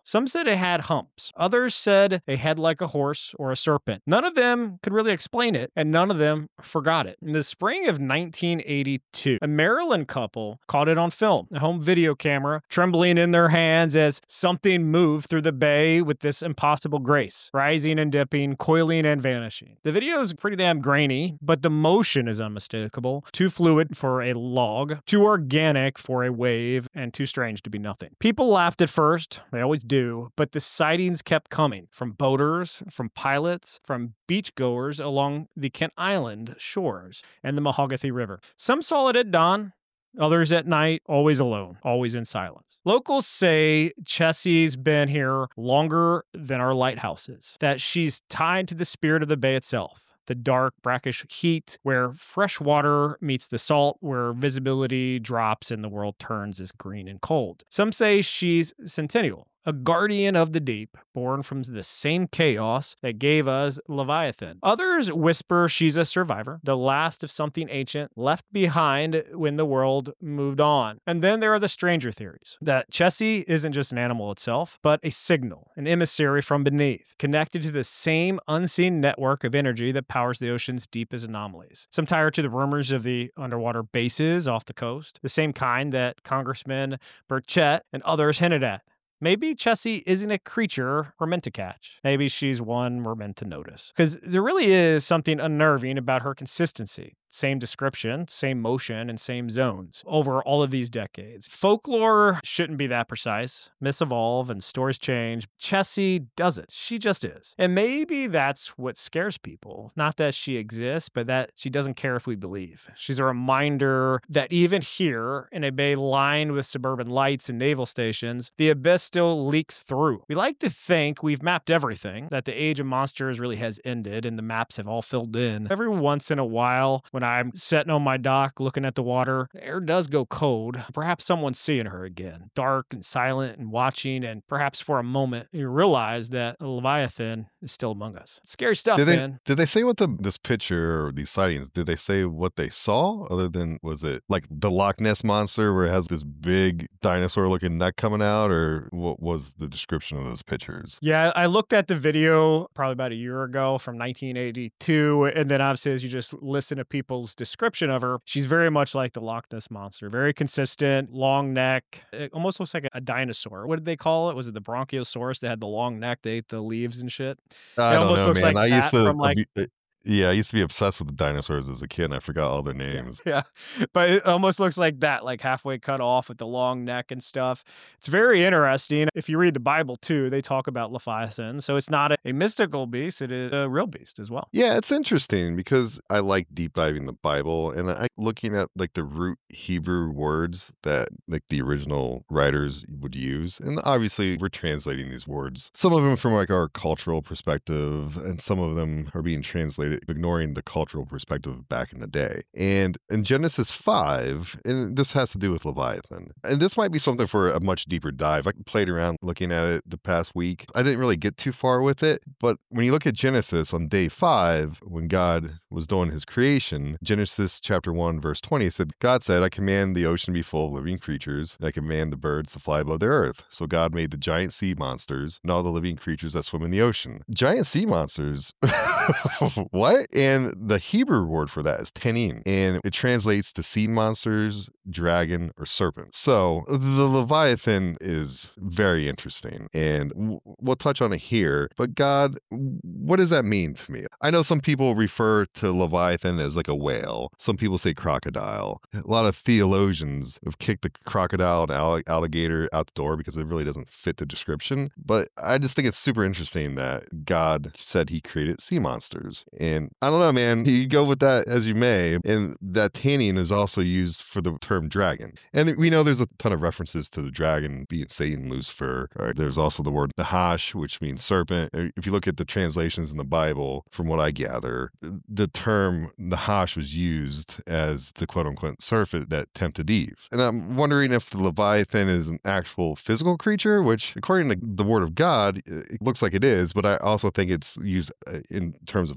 Some said it had humps. Others said a head like a horse or a serpent. None of them could really explain it, and none of them forgot it. In the spring of nineteen eighty-two, a Maryland couple caught it on film, a home video camera trembling in their hands as something moved through the bay with this impossible grace, rising and dipping, coiling and vanishing. The video is pretty damn grainy, but the motion is unmistakable. Too fluid for a log, too organic for a wave, and too strange to be nothing. People laughed at first, they always do, but the sightings kept coming from boaters, from pilots, from beachgoers along the Kent Island shores and the Mahagathy River. Some saw it at dawn, others at night, always alone, always in silence. Locals say Chessie's been here longer than our lighthouse is, that she's tied to the spirit of the bay itself. The dark, brackish heat where fresh water meets the salt, where visibility drops and the world turns as green and cold. Some say she's centennial, a guardian of the deep, born from the same chaos that gave us Leviathan. Others whisper she's a survivor, the last of something ancient left behind when the world moved on. And then there are the stranger theories, that Chessie isn't just an animal itself, but a signal, an emissary from beneath, connected to the same unseen network of energy that powers the ocean's deepest anomalies. Some tie her to the rumors of the underwater bases off the coast, the same kind that Congressman Burchett and others hinted at. Maybe Chessie isn't a creature we're meant to catch. Maybe she's one we're meant to notice. Because there really is something unnerving about her consistency. Same description, same motion, and same zones over all of these decades. Folklore shouldn't be that precise. Myths evolve and stories change. Chessie doesn't. She just is. And maybe that's what scares people. Not that she exists, but that she doesn't care if we believe. She's a reminder that even here, in a bay lined with suburban lights and naval stations, the abyss still leaks through. We like to think we've mapped everything, that the age of monsters really has ended and the maps have all filled in. Every once in a while, when I'm sitting on my dock looking at the water, the air does go cold. Perhaps someone's seeing her again, dark and silent and watching, and perhaps for a moment you realize that a Leviathan is still among us. Scary stuff, Did they, man. did they say what the this picture or these sightings, did they say what they saw other than, was it like the Loch Ness Monster where it has this big dinosaur looking neck coming out, or what was the description of those pictures? Yeah, I looked at the video probably about a year ago from nineteen eighty-two, and then obviously as you just listen to people's description of her, she's very much like the Loch Ness Monster. Very consistent, long neck. It almost looks like a, a dinosaur. What did they call it? Was it the Bronchiosaurus that had the long neck? They ate the leaves and shit. I It don't almost know, looks man. like I used that to, from, like- abu- yeah, I used to be obsessed with the dinosaurs as a kid, and I forgot all their names. Yeah, but it almost looks like that, like halfway cut off with the long neck and stuff. It's very interesting. If you read the Bible too, they talk about Leviathan. So it's not a, a mystical beast, it is a real beast as well. Yeah, it's interesting because I like deep diving the Bible, and I looking at like the root Hebrew words that like the original writers would use. And obviously we're translating these words, some of them from like our cultural perspective, and some of them are being translated ignoring the cultural perspective back in the day. And in Genesis five, and this has to do with Leviathan, and this might be something for a much deeper dive. I played around looking at it the past week. I didn't really get too far with it, but when you look at Genesis on day five, when God was doing his creation, Genesis chapter one, verse twenty, it said, God said, I command the ocean to be full of living creatures, and I command the birds to fly above the earth. So God made the giant sea monsters and all the living creatures that swim in the ocean. Giant sea monsters? What? And the Hebrew word for that is tenim, and it translates to sea monsters, dragon, or serpent. So the Leviathan is very interesting, and w- we'll touch on it here. But God, what does that mean to me? I know some people refer to Leviathan as like a whale. Some people say crocodile. A lot of theologians have kicked the crocodile and allig- alligator out the door because it really doesn't fit the description. But I just think it's super interesting that God said he created sea monsters. And I don't know, man, you go with that as you may. And that tanning is also used for the term dragon. And we know there's a ton of references to the dragon being Satan, Lucifer. Right? There's also the word Nahash, which means serpent. If you look at the translations in the Bible, from what I gather, the term Nahash was used as the quote unquote serpent that tempted Eve. And I'm wondering if the Leviathan is an actual physical creature, which according to the word of God, it looks like it is, but I also think it's used in terms of allegory.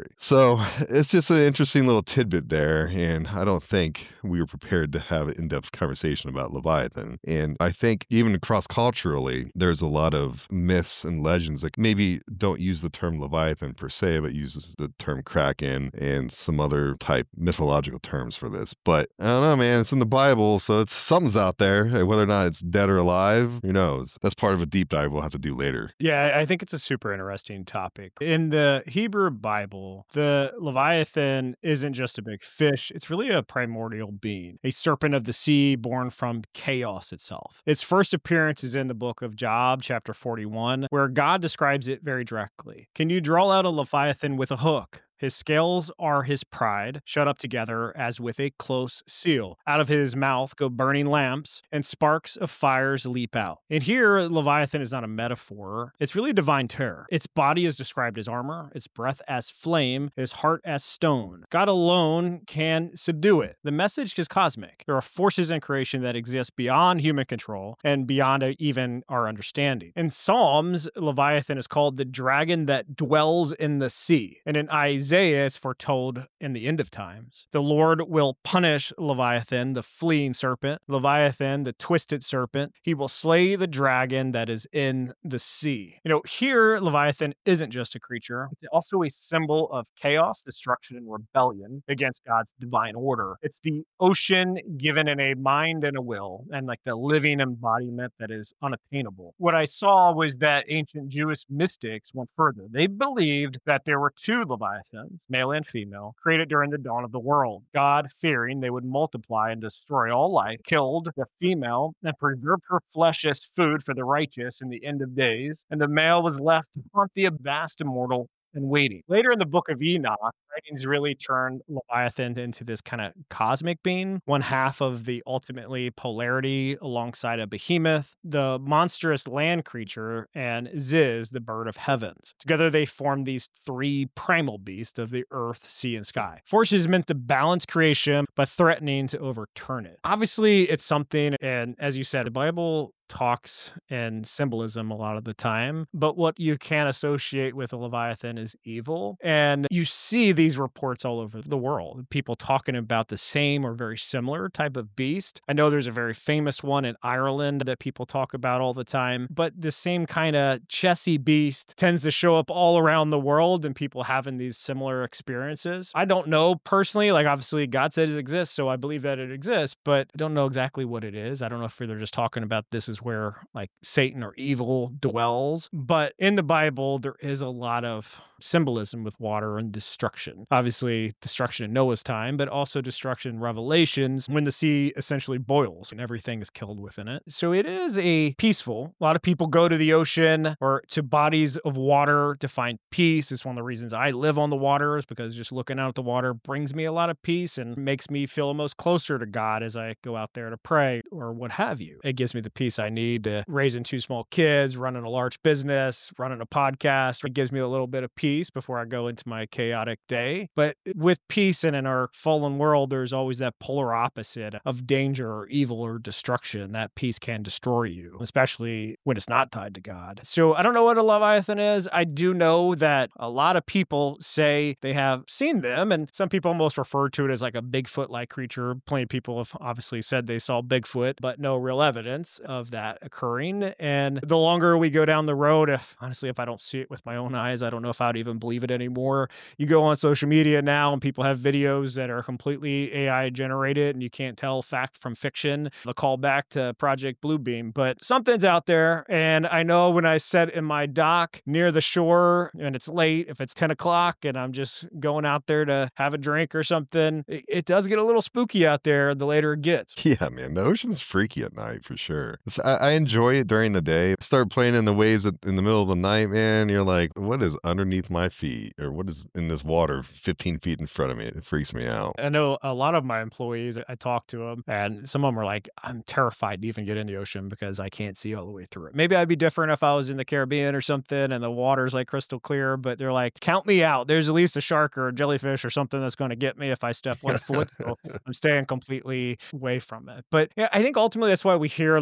story. So it's just an interesting little tidbit there. And I don't think we were prepared to have an in-depth conversation about Leviathan. And I think even cross-culturally, there's a lot of myths and legends that maybe don't use the term Leviathan per se, but uses the term Kraken and some other type mythological terms for this. But I don't know, man. It's in the Bible, so it's something's out there. Whether or not it's dead or alive, who knows? That's part of a deep dive we'll have to do later. Yeah, I think it's a super interesting topic. In the Hebrew Bible, the Leviathan isn't just a big fish. It's really a primordial being, a serpent of the sea born from chaos itself. Its first appearance is in the book of Job, chapter forty-one, where God describes it very directly. Can you draw out a Leviathan with a hook? His scales are his pride, shut up together as with a close seal. Out of his mouth go burning lamps, and sparks of fires leap out. And here, Leviathan is not a metaphor. It's really divine terror. Its body is described as armor, its breath as flame, his heart as stone. God alone can subdue it. The message is cosmic. There are forces in creation that exist beyond human control and beyond even our understanding. In Psalms, Leviathan is called the dragon that dwells in the sea. And in Isaiah, Isaiah is foretold in the end of times. The Lord will punish Leviathan, the fleeing serpent, Leviathan, the twisted serpent. He will slay the dragon that is in the sea. You know, here, Leviathan isn't just a creature. It's also a symbol of chaos, destruction, and rebellion against God's divine order. It's the ocean given in a mind and a will, and like the living embodiment that is unattainable. What I saw was that ancient Jewish mystics went further. They believed that there were two Leviathans, male and female, created during the dawn of the world. God, fearing they would multiply and destroy all life, killed the female and preserved her flesh as food for the righteous in the end of days, and the male was left to haunt the vast immortal and waiting. Later in the book of Enoch, writings really turned Leviathan into this kind of cosmic being, one half of the ultimately polarity alongside a behemoth, the monstrous land creature, and Ziz, the bird of heavens. Together they form these three primal beasts of the earth, sea, and sky. Forces meant to balance creation, but threatening to overturn it. Obviously, it's something, and as you said, the Bible talks and symbolism a lot of the time, but what you can associate with a Leviathan is evil. And you see these reports all over the world, people talking about the same or very similar type of beast. I know there's a very famous one in Ireland that people talk about all the time, but the same kind of chessy beast tends to show up all around the world and people having these similar experiences. I don't know personally, like obviously God said it exists, so I believe that it exists, but I don't know exactly what it is. I don't know if they're just talking about this as where like Satan or evil dwells. But in the Bible, there is a lot of symbolism with water and destruction. Obviously, destruction in Noah's time, but also destruction in Revelations when the sea essentially boils and everything is killed within it. So it is a peaceful. A lot of people go to the ocean or to bodies of water to find peace. It's one of the reasons I live on the water, is because just looking out at the water brings me a lot of peace and makes me feel almost closer to God as I go out there to pray or what have you. It gives me the peace I need to raising two small kids, running a large business, running a podcast. It gives me a little bit of peace before I go into my chaotic day. But with peace and in our fallen world, there's always that polar opposite of danger or evil or destruction. That peace can destroy you, especially when it's not tied to God. So I don't know what a Leviathan is. I do know that a lot of people say they have seen them, and some people almost refer to it as like a Bigfoot-like creature. Plenty of people have obviously said they saw Bigfoot, but no real evidence of that occurring. And the longer we go down the road, if honestly, if I don't see it with my own eyes, I don't know if I'd even believe it anymore. You go on social media now and people have videos that are completely A I generated and you can't tell fact from fiction. The call back to Project Bluebeam, but something's out there. And I know when I sit in my dock near the shore and it's late, if it's ten o'clock and I'm just going out there to have a drink or something, it, it does get a little spooky out there the later it gets. Yeah, man, the ocean's freaky at night for sure. It's, I, I enjoy it during the day. Start playing in the waves at, in the middle of the night, man. You're like, what is underneath my feet? Or what is in this water fifteen feet in front of me? It freaks me out. I know a lot of my employees, I talk to them, and some of them are like, I'm terrified to even get in the ocean because I can't see all the way through it. Maybe I'd be different if I was in the Caribbean or something and the water's like crystal clear, but they're like, count me out. There's at least a shark or a jellyfish or something that's going to get me if I step one foot. So I'm staying completely away from it. But yeah, I think ultimately that's why we hear a lot of myths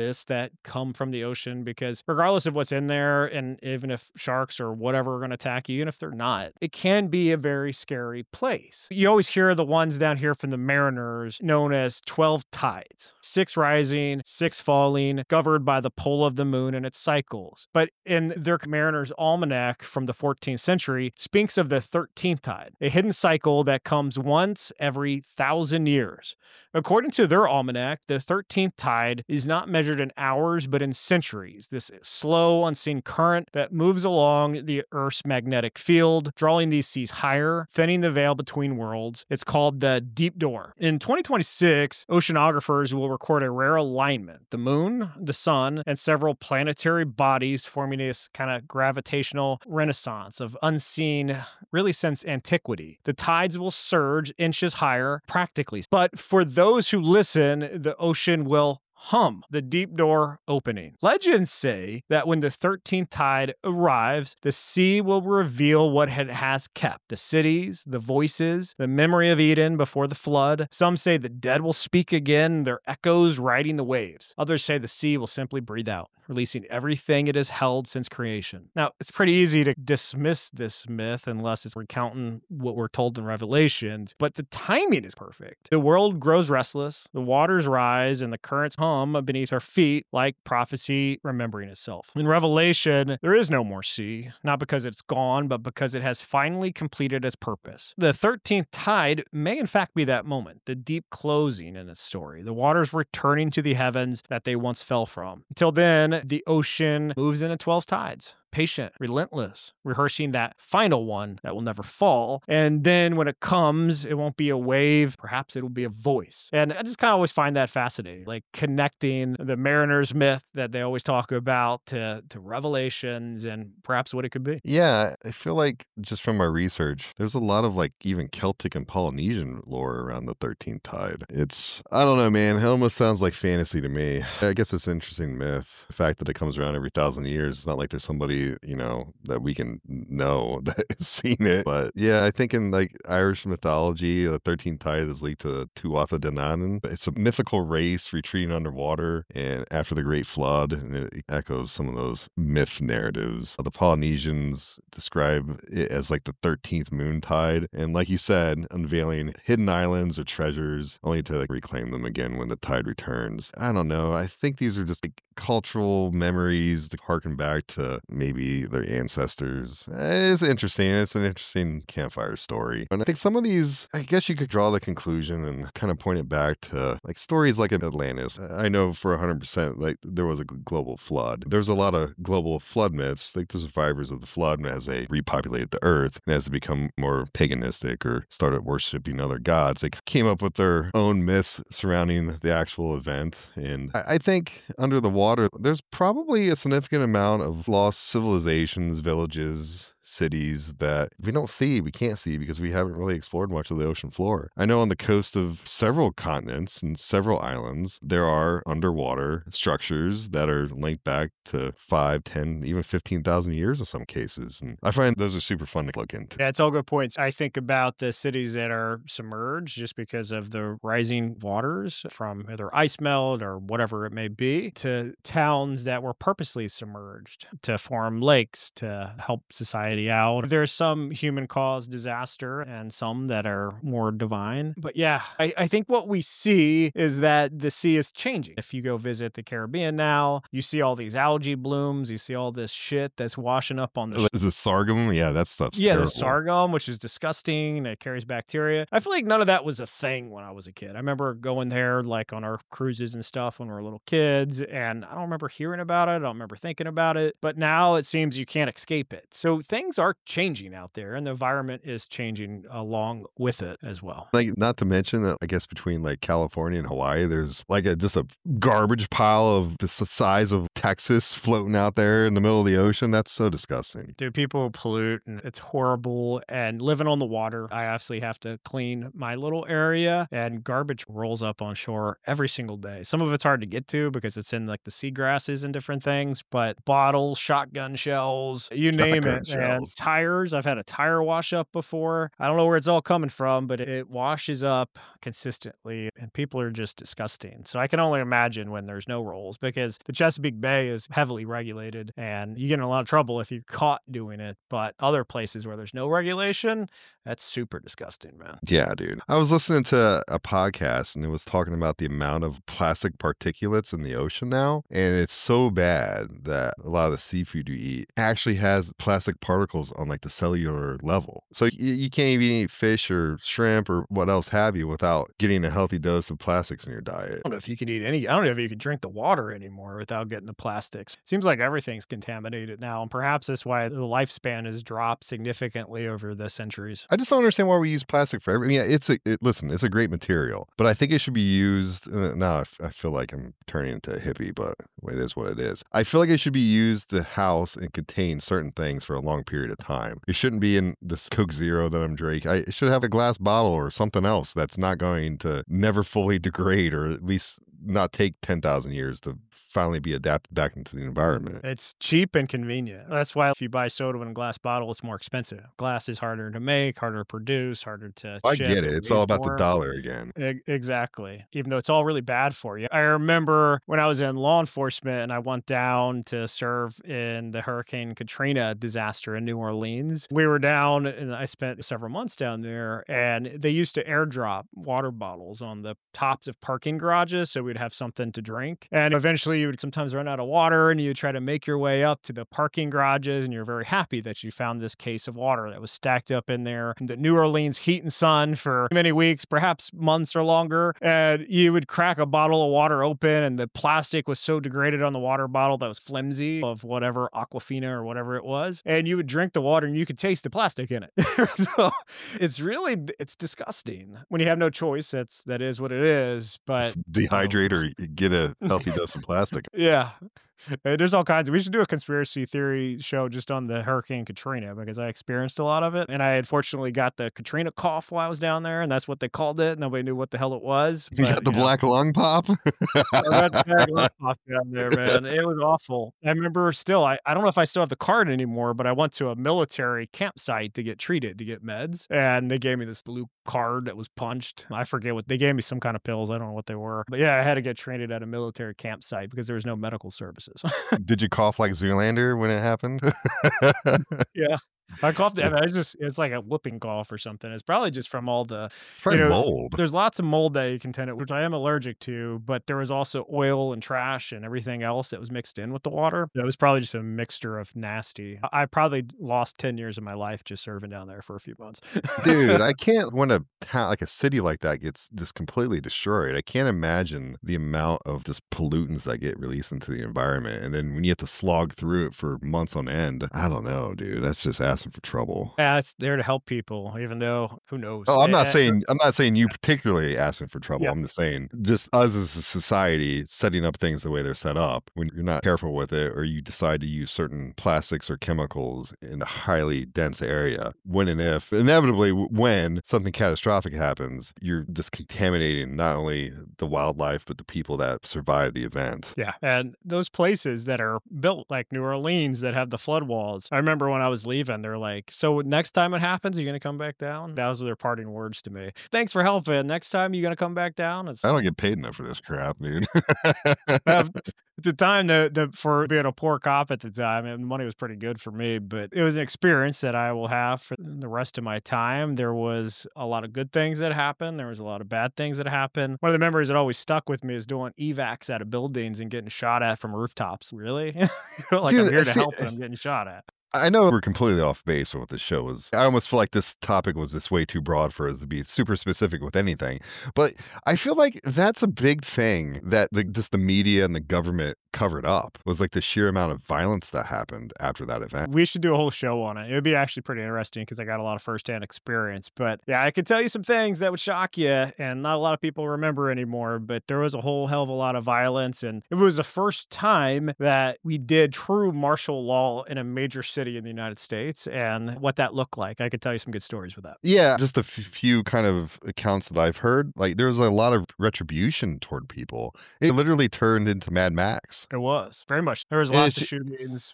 exists that come from the ocean, because regardless of what's in there, and even if sharks or whatever are going to attack you, even if they're not, it can be a very scary place. You always hear the ones down here from the mariners known as twelve tides, six rising, six falling, governed by the pull of the moon and its cycles. But in their Mariner's Almanac from the fourteenth century speaks of the thirteenth tide, a hidden cycle that comes once every thousand years. According to their almanac, the thirteenth tide is not measured in hours, but in centuries. This slow, unseen current that moves along the Earth's magnetic field, drawing these seas higher, thinning the veil between worlds. It's called the Deep Door. In twenty twenty-six, oceanographers will record a rare alignment: the moon, the sun, and several planetary bodies forming this kind of gravitational renaissance of unseen, really since antiquity. The tides will surge inches higher, practically. But for those who listen, the ocean will hum, the deep door opening. Legends say that when the thirteenth tide arrives, the sea will reveal what it has kept: the cities, the voices, the memory of Eden before the flood. Some say the dead will speak again, their echoes riding the waves. Others say the sea will simply breathe out, releasing everything it has held since creation. Now, it's pretty easy to dismiss this myth unless it's recounting what we're told in Revelations, but the timing is perfect. The world grows restless, the waters rise, and the currents hum beneath our feet, like prophecy remembering itself. In Revelation, there is no more sea, not because it's gone, but because it has finally completed its purpose. The thirteenth tide may in fact be that moment, the deep closing in its story, the waters returning to the heavens that they once fell from. Until then, the ocean moves into twelve tides. Patient, relentless, rehearsing that final one that will never fall. And then when it comes, it won't be a wave. Perhaps it'll be a voice. And I just kind of always find that fascinating, like connecting the mariner's myth that they always talk about to, to Revelations and perhaps what it could be. Yeah, I feel like just from my research, there's a lot of like even Celtic and Polynesian lore around the thirteenth tide. It's, I don't know, man, it almost sounds like fantasy to me. I guess it's an interesting myth. The fact that it comes around every thousand years, it's not like there's somebody, you know, that we can know that has seen it. But yeah, I think in like Irish mythology, the thirteenth tide is linked to Tuatha De Danann. It's a mythical race retreating underwater and after the Great Flood, and it echoes some of those myth narratives. The Polynesians describe it as like the thirteenth moon tide, and like you said, unveiling hidden islands or treasures only to like reclaim them again when the tide returns. I don't know. I think these are just like cultural memories to harken back to maybe their ancestors. It's interesting. It's an interesting campfire story. And I think some of these, I guess you could draw the conclusion and kind of point it back to like stories like in Atlantis. I know for one hundred percent like there was a global flood. There's a lot of global flood myths, like the survivors of the flood as they repopulated the earth and as they become more paganistic or started worshiping other gods, they came up with their own myths surrounding the actual event. And I think under the water, there's probably a significant amount of lost civilizations, villages, cities that we don't see, we can't see because we haven't really explored much of the ocean floor. I know on the coast of several continents and several islands, there are underwater structures that are linked back to five, ten, even fifteen thousand years in some cases. And I find those are super fun to look into. Yeah, it's all good points. I think about the cities that are submerged just because of the rising waters from either ice melt or whatever it may be, to towns that were purposely submerged to form lakes to help society out. There's some human-caused disaster and some that are more divine. But yeah, I, I think what we see is that the sea is changing. If you go visit the Caribbean now, you see all these algae blooms, you see all this shit that's washing up on the... Is it sargassum? Yeah, that stuff's Yeah, terrible. the sargassum, which is disgusting. It carries bacteria. I feel like none of that was a thing when I was a kid. I remember going there like on our cruises and stuff when we were little kids, and I don't remember hearing about it. I don't remember thinking about it. But now it seems you can't escape it. So things are changing out there, and the environment is changing along with it as well. Like, not to mention that I guess between like California and Hawaii, there's like a just a garbage pile of the size of Texas floating out there in the middle of the ocean. That's so disgusting. Dude, people pollute and it's horrible. And living on the water, I actually have to clean my little area, and garbage rolls up on shore every single day. Some of it's hard to get to because it's in like the seagrasses and different things, but bottles, shotgun shells, you name Shotgun it. shells. And else. tires, I've had a tire wash up before. I don't know where it's all coming from, but it washes up consistently, and people are just disgusting. So I can only imagine when there's no rolls, because the Chesapeake Bay is heavily regulated, and you get in a lot of trouble if you're caught doing it. But other places where there's no regulation, that's super disgusting, man. Yeah, dude. I was listening to a podcast and it was talking about the amount of plastic particulates in the ocean now. And it's so bad that a lot of the seafood you eat actually has plastic particles on like the cellular level. So you, you can't even eat fish or shrimp or what else have you without getting a healthy dose of plastics in your diet. I don't know if you can eat any, I don't know if you can drink the water anymore without getting the plastics. Seems like everything's contaminated now. And perhaps that's why the lifespan has dropped significantly over the centuries. I just don't understand why we use plastic for everything. Yeah, it's a it, listen, it's a great material, but I think it should be used. Uh, now I, f- I feel like I'm turning into a hippie, but it is what it is. I feel like it should be used to house and contain certain things for a long period of time. It shouldn't be in this Coke Zero that I'm drinking. I it should have a glass bottle or something else that's not going to never fully degrade, or at least not take ten thousand years to finally be adapted back into the environment. It's cheap and convenient. That's why if you buy soda in a glass bottle, it's more expensive. Glass is harder to make, harder to produce, harder to I ship. get it. It's all about the more. dollar again. E- Exactly. Even though it's all really bad for you. I remember when I was in law enforcement and I went down to serve in the Hurricane Katrina disaster in New Orleans. We were down and I spent several months down there, and they used to airdrop water bottles on the tops of parking garages so we'd have something to drink. And eventually you would sometimes run out of water and you try to make your way up to the parking garages, and you're very happy that you found this case of water that was stacked up in there in the New Orleans heat and sun for many weeks, perhaps months or longer. And you would crack a bottle of water open and the plastic was so degraded on the water bottle that was flimsy of whatever Aquafina or whatever it was. And you would drink the water and you could taste the plastic in it. So it's really, it's disgusting. When you have no choice, that's, that is what it is. But Dehydrate or get a healthy dose of plastic. yeah. Uh, There's all kinds of, we should do a conspiracy theory show just on the Hurricane Katrina, because I experienced a lot of it. And I unfortunately got the Katrina cough while I was down there, and that's what they called it. Nobody knew what the hell it was. You but, got the you know, black lung pop? I got the black lung cough down there, man. It was awful. I remember still, I, I don't know if I still have the card anymore, but I went to a military campsite to get treated, to get meds. And they gave me this blue card that was punched. I forget what, they gave me some kind of pills. I don't know what they were. But yeah, I had to get treated at a military campsite because there was no medical services. Did you cough like Zoolander when it happened? Yeah. I coughed. I mean, I just, it's like a whooping cough or something. It's probably just from all the, Probably you know, mold. there's lots of mold that you can tend to, which I am allergic to, but there was also oil and trash and everything else that was mixed in with the water. It was probably just a mixture of nasty. I I probably lost ten years of my life just serving down there for a few months. Dude, I can't, when a town, like a city like that gets just completely destroyed, I can't imagine the amount of just pollutants that get released into the environment. And then when you have to slog through it for months on end, I don't know, dude. That's just asking for trouble. Yeah, it's there to help people, even though who knows. Oh, I'm not Eh, saying I'm not saying you particularly asking for trouble. Yeah. I'm just saying just us as a society setting up things the way they're set up. When you're not careful with it, or you decide to use certain plastics or chemicals in a highly dense area, when and if inevitably when something catastrophic happens, you're just contaminating not only the wildlife but the people that survive the event. Yeah. And those places that are built like New Orleans that have the flood walls. I remember when I was leaving, they're like, so next time it happens, are you going to come back down? That was their parting words to me. Thanks for helping. Next time, you going to come back down? It's, I don't get paid enough for this crap, dude. at the time, the, the for being a poor cop at the time, and money was pretty good for me, but it was an experience that I will have for the rest of my time. There was a lot of good things that happened. There was a lot of bad things that happened. One of the memories that always stuck with me is doing evacs out of buildings and getting shot at from rooftops. Really? You know, like Dude, I'm here to see- help and I'm getting shot at. I know we're completely off base with what this show is. I almost feel like this topic was just way too broad for us to be super specific with anything. But I feel like that's a big thing that the, just the media and the government covered up, was like the sheer amount of violence that happened after that event. We should do a whole show on it. It would be actually pretty interesting because I got a lot of firsthand experience. But yeah, I could tell you some things that would shock you, and not a lot of people remember anymore. But there was a whole hell of a lot of violence, and it was the first time that we did true martial law in a major city in the United States, and what that looked like. I could tell you some good stories with that. Yeah, just a f- few kind of accounts that I've heard. Like there was a lot of retribution toward people. It literally turned into Mad Max. It was very much. There was lots It's- of shootings. Yeah.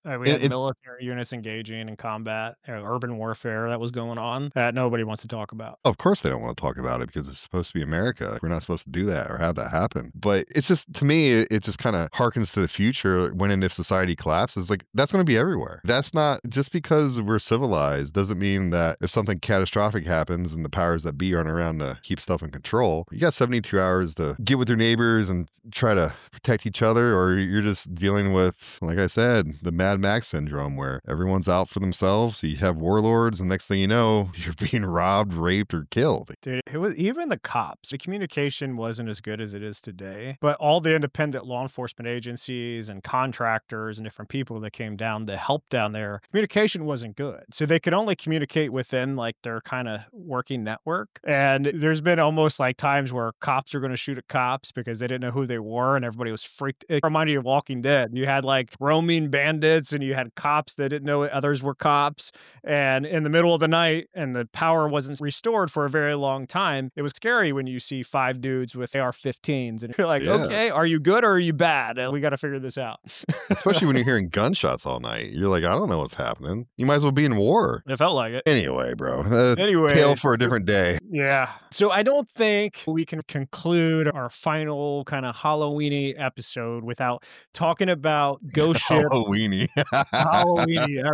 Uh, we It- had it- military units engaging in combat, uh, urban warfare that was going on that nobody wants to talk about. Of course, they don't want to talk about it because it's supposed to be America. We're not supposed to do that or have that happen. But it's just, to me, it, it just kind of harkens to the future when and if society collapses. Like, that's going to be everywhere. That's not just because we're civilized doesn't mean that if something catastrophic happens and the powers that be aren't around to keep stuff in control, you got seventy-two hours to get with your neighbors and try to protect each other, or you're just dealing with, like I said, the Mad Max syndrome where everyone's out for themselves. You have warlords, and next thing you know, you're being robbed, raped, or killed. Dude, it was even the cops. The communication wasn't as good as it is today, but all the independent law enforcement agencies and contractors and different people that came down to help down there, communication wasn't good. So they could only communicate within like their kind of working network. And there's been almost like times where cops are going to shoot at cops because they didn't know who they were and everybody was freaked. It reminded you of Walking Dead. You had like roaming bandits and you had cops that didn't know others were cops. And in the middle of the night and the power wasn't restored for a very long time, it was scary when you see five dudes with A R fifteens and you're like, Yeah. okay, are you good or are you bad? And we got to figure this out. Especially when you're hearing gunshots all night. You're like, I don't know what's happening. You might as well be in war. It felt like it. Anyway, bro. Uh, Anyway. Tale for a different day. Yeah. So I don't think we can conclude our final kind of Halloweeny episode without talking about ghost ship. Halloweeny. Halloweeny.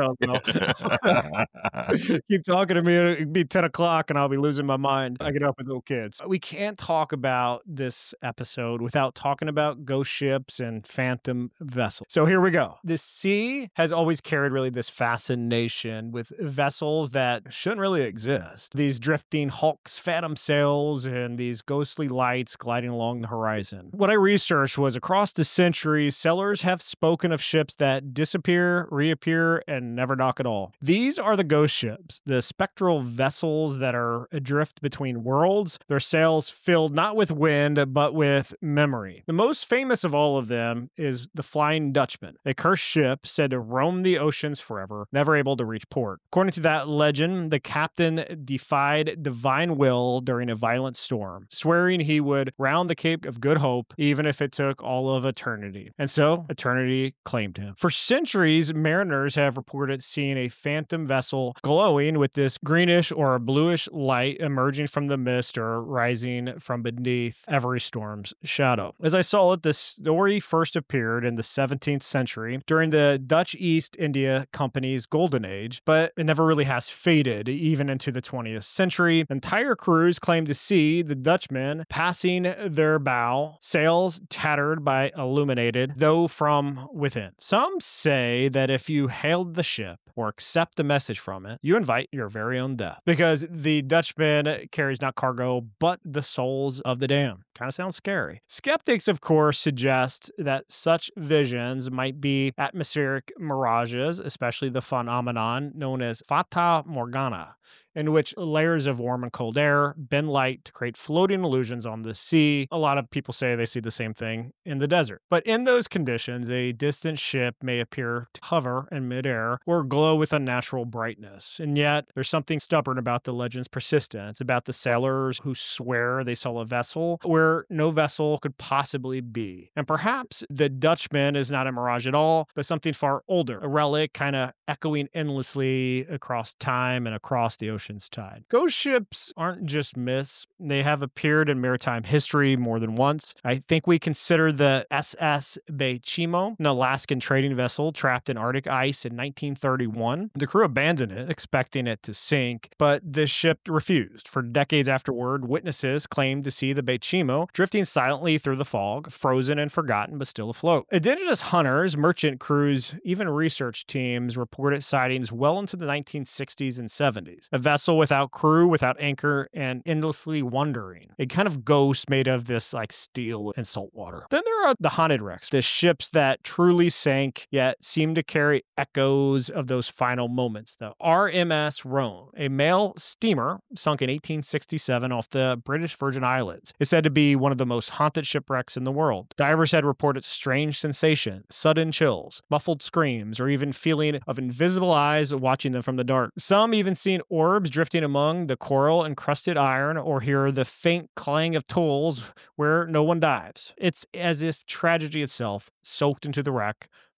I don't know. Keep talking to me. It'll be ten o'clock and I'll be losing my mind. I get up with little kids. We can't talk about this episode without talking about ghost ships and phantom vessels. So here we go. The sea has always carried really this fascination with vessels that shouldn't really exist. These drifting hulks, phantom sails, and these ghostly lights gliding along the horizon. What I researched was across the centuries, sailors have spoken of ships that disappear, reappear, and never dock at all. These are the ghost ships, the spectral vessels that are adrift between worlds, their sails filled not with wind, but with memory. The most famous of all of them is the Flying Dutchman, a cursed ship said to roam the oceans forever, never able to reach port. According to that legend, the captain defied divine will during a violent storm, swearing he would round the Cape of Good Hope, even if it took all of eternity. And so, eternity claimed him. For centuries, mariners have reported seeing a phantom vessel glowing with this greenish or bluish light emerging from the mist or rising from beneath every storm's shadow. As I saw it, the story first appeared in the seventeenth century during the Dutch East India Company's golden age, but it never really has faded even into the twentieth century. Entire crews claim to see the Dutchmen passing their bow, sails tattered by illuminated, though from within. Some say that if you hailed the ship or accept a message from it, you invite your very own death, because the Dutchman carries not cargo, but the souls of the damned. Kind of sounds scary. Skeptics, of course, suggest that such visions might be atmospheric mirages, especially the phenomenon known as Fata Morgana, in which layers of warm and cold air bend light to create floating illusions on the sea. A lot of people say they see the same thing in the desert. But in those conditions, a distant ship may appear to hover in midair or glow with unnatural brightness. And yet, there's something stubborn about the legend's persistence, about the sailors who swear they saw a vessel where no vessel could possibly be. And perhaps the Dutchman is not a mirage at all, but something far older, a relic kind of echoing endlessly across time and across the ocean's tide. Ghost ships aren't just myths. They have appeared in maritime history more than once. I think we consider the S S Bechimo, an Alaskan trading vessel trapped in Arctic ice in nineteen thirty-one. The crew abandoned it, expecting it to sink, but the ship refused. For decades afterward, witnesses claimed to see the Bechimo drifting silently through the fog, frozen and forgotten, but still afloat. Indigenous hunters, merchant crews, even research teams reported sightings well into the nineteen sixties and seventies. A vessel without crew, without anchor, and endlessly wandering. A kind of ghost made of this like steel and salt water. Then there are the haunted wrecks, the ships that truly sank, yet seem to carry echoes of those final moments. The R M S Rhone, a mail steamer sunk in eighteen sixty-seven off the British Virgin Islands, is said to be one of the most haunted shipwrecks in the world. Divers had reported strange sensations, sudden chills, muffled screams, or even feeling of invisible eyes watching them from the dark. Some even seen orbs drifting among the coral-encrusted iron, or hear the faint clang of tools where no one dives. It's as if tragedy itself soaked into the wreck,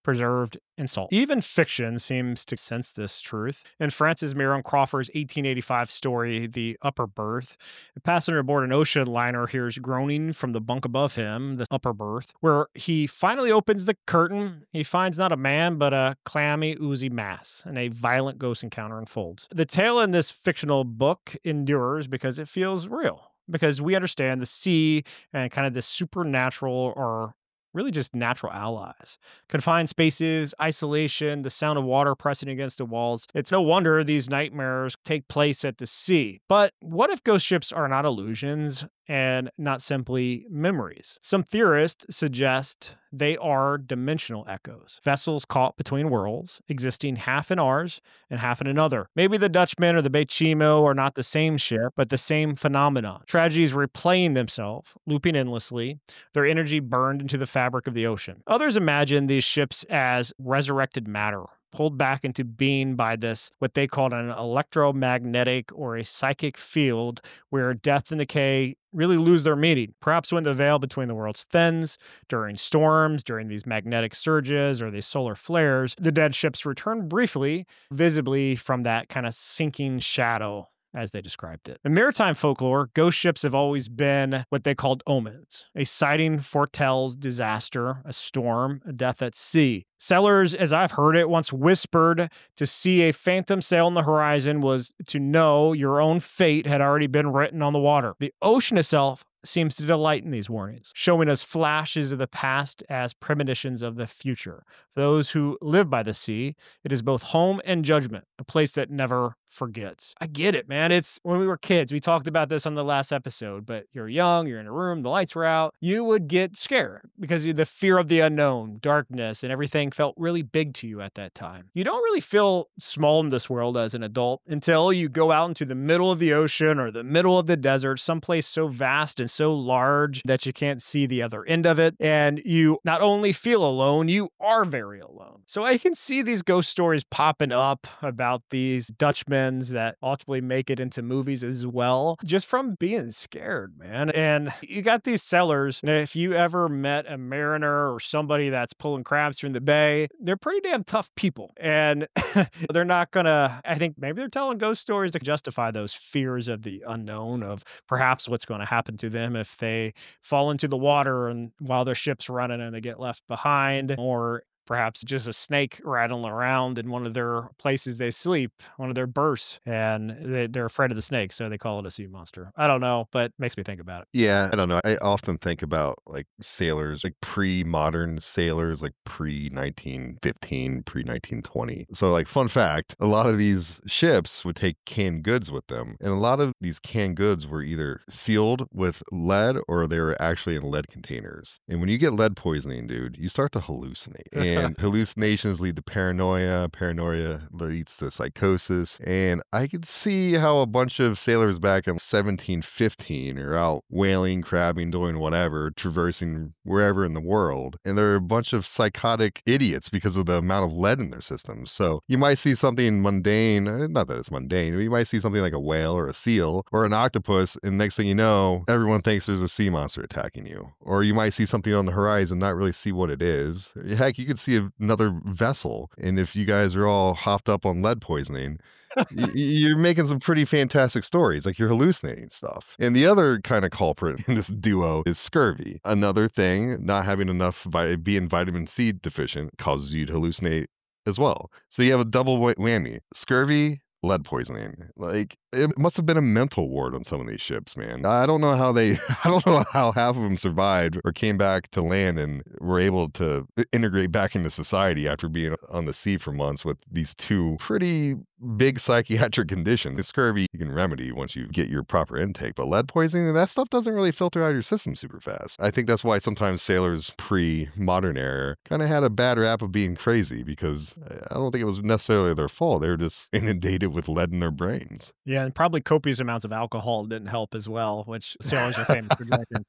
preserved in salt. Even fiction seems to sense this truth. In Francis Marion Crawford's eighteen eighty-five story, The Upper Berth, a passenger aboard an ocean liner hears groaning from the bunk above him, the upper berth, where he finally opens the curtain. He finds not a man, but a clammy, oozy mass, and a violent ghost encounter unfolds. The tale in this fictional book endures because it feels real, because we understand the sea and kind of the supernatural or really just natural allies. Confined spaces, isolation, the sound of water pressing against the walls. It's no wonder these nightmares take place at the sea. But what if ghost ships are not illusions and not simply memories? Some theorists suggest they are dimensional echoes, vessels caught between worlds, existing half in ours and half in another. Maybe the Dutchman or the Bechimo are not the same ship, but the same phenomenon. Tragedies replaying themselves, looping endlessly, their energy burned into the fabric of the ocean. Others imagine these ships as resurrected matter, pulled back into being by this, what they called an electromagnetic or a psychic field where death and decay really lose their meaning. Perhaps when the veil between the worlds thins, during storms, during these magnetic surges or these solar flares, the dead ships return briefly, visibly from that kind of sinking shadow, as they described it. In maritime folklore, ghost ships have always been what they called omens. A sighting foretells disaster, a storm, a death at sea. Sailors, as I've heard it, once whispered to see a phantom sail on the horizon was to know your own fate had already been written on the water. The ocean itself seems to delight in these warnings, showing us flashes of the past as premonitions of the future. For those who live by the sea, it is both home and judgment, a place that never forgets. I get it, man. It's when we were kids, we talked about this on the last episode, but you're young, you're in a room, the lights were out, you would get scared because of the fear of the unknown, darkness, and everything felt really big to you at that time. You don't really feel small in this world as an adult until you go out into the middle of the ocean or the middle of the desert, someplace so vast and so large that you can't see the other end of it. And you not only feel alone, you are very alone. So I can see these ghost stories popping up about these Dutchmen that ultimately make it into movies as well, just from being scared, man. And you got these sailors. If you ever met a mariner or somebody that's pulling crabs from the bay, they're pretty damn tough people. And they're not gonna, I think maybe they're telling ghost stories to justify those fears of the unknown, of perhaps what's going to happen to them if they fall into the water and while their ship's running and they get left behind, or perhaps just a snake rattling around in one of their places they sleep, one of their berths, and they, they're afraid of the snake, so they call it a sea monster. I don't know, but it makes me think about it. Yeah, I don't know. I often think about like sailors, like pre-modern sailors, like pre nineteen fifteen, pre nineteen twenty. So like fun fact, a lot of these ships would take canned goods with them. And a lot of these canned goods were either sealed with lead or they were actually in lead containers. And when you get lead poisoning, dude, you start to hallucinate. And hallucinations lead to paranoia. Paranoia leads to psychosis. And I could see how a bunch of sailors back in seventeen fifteen are out whaling, crabbing, doing whatever, traversing wherever in the world. And they're a bunch of psychotic idiots because of the amount of lead in their systems. So you might see something mundane, not that it's mundane, but you might see something like a whale or a seal or an octopus. And next thing you know, everyone thinks there's a sea monster attacking you. Or you might see something on the horizon, not really see what it is. Heck, you could see another vessel. And if you guys are all hopped up on lead poisoning, y- you're making some pretty fantastic stories, like you're hallucinating stuff. And the other kind of culprit in this duo is scurvy. Another thing, not having enough, vi- being vitamin C deficient causes you to hallucinate as well. So you have a double wh- whammy. Scurvy, lead poisoning. Like, it must have been a mental ward on some of these ships, man. I don't know how they, I don't know how half of them survived or came back to land and were able to integrate back into society after being on the sea for months with these two pretty big psychiatric conditions. The scurvy you can remedy once you get your proper intake, but lead poisoning, that stuff doesn't really filter out of your system super fast. I think that's why sometimes sailors pre-modern era kind of had a bad rap of being crazy, because I don't think it was necessarily their fault. They were just inundated with lead in their brains. Yeah, and probably copious amounts of alcohol didn't help as well, which sailors are famous for drinking.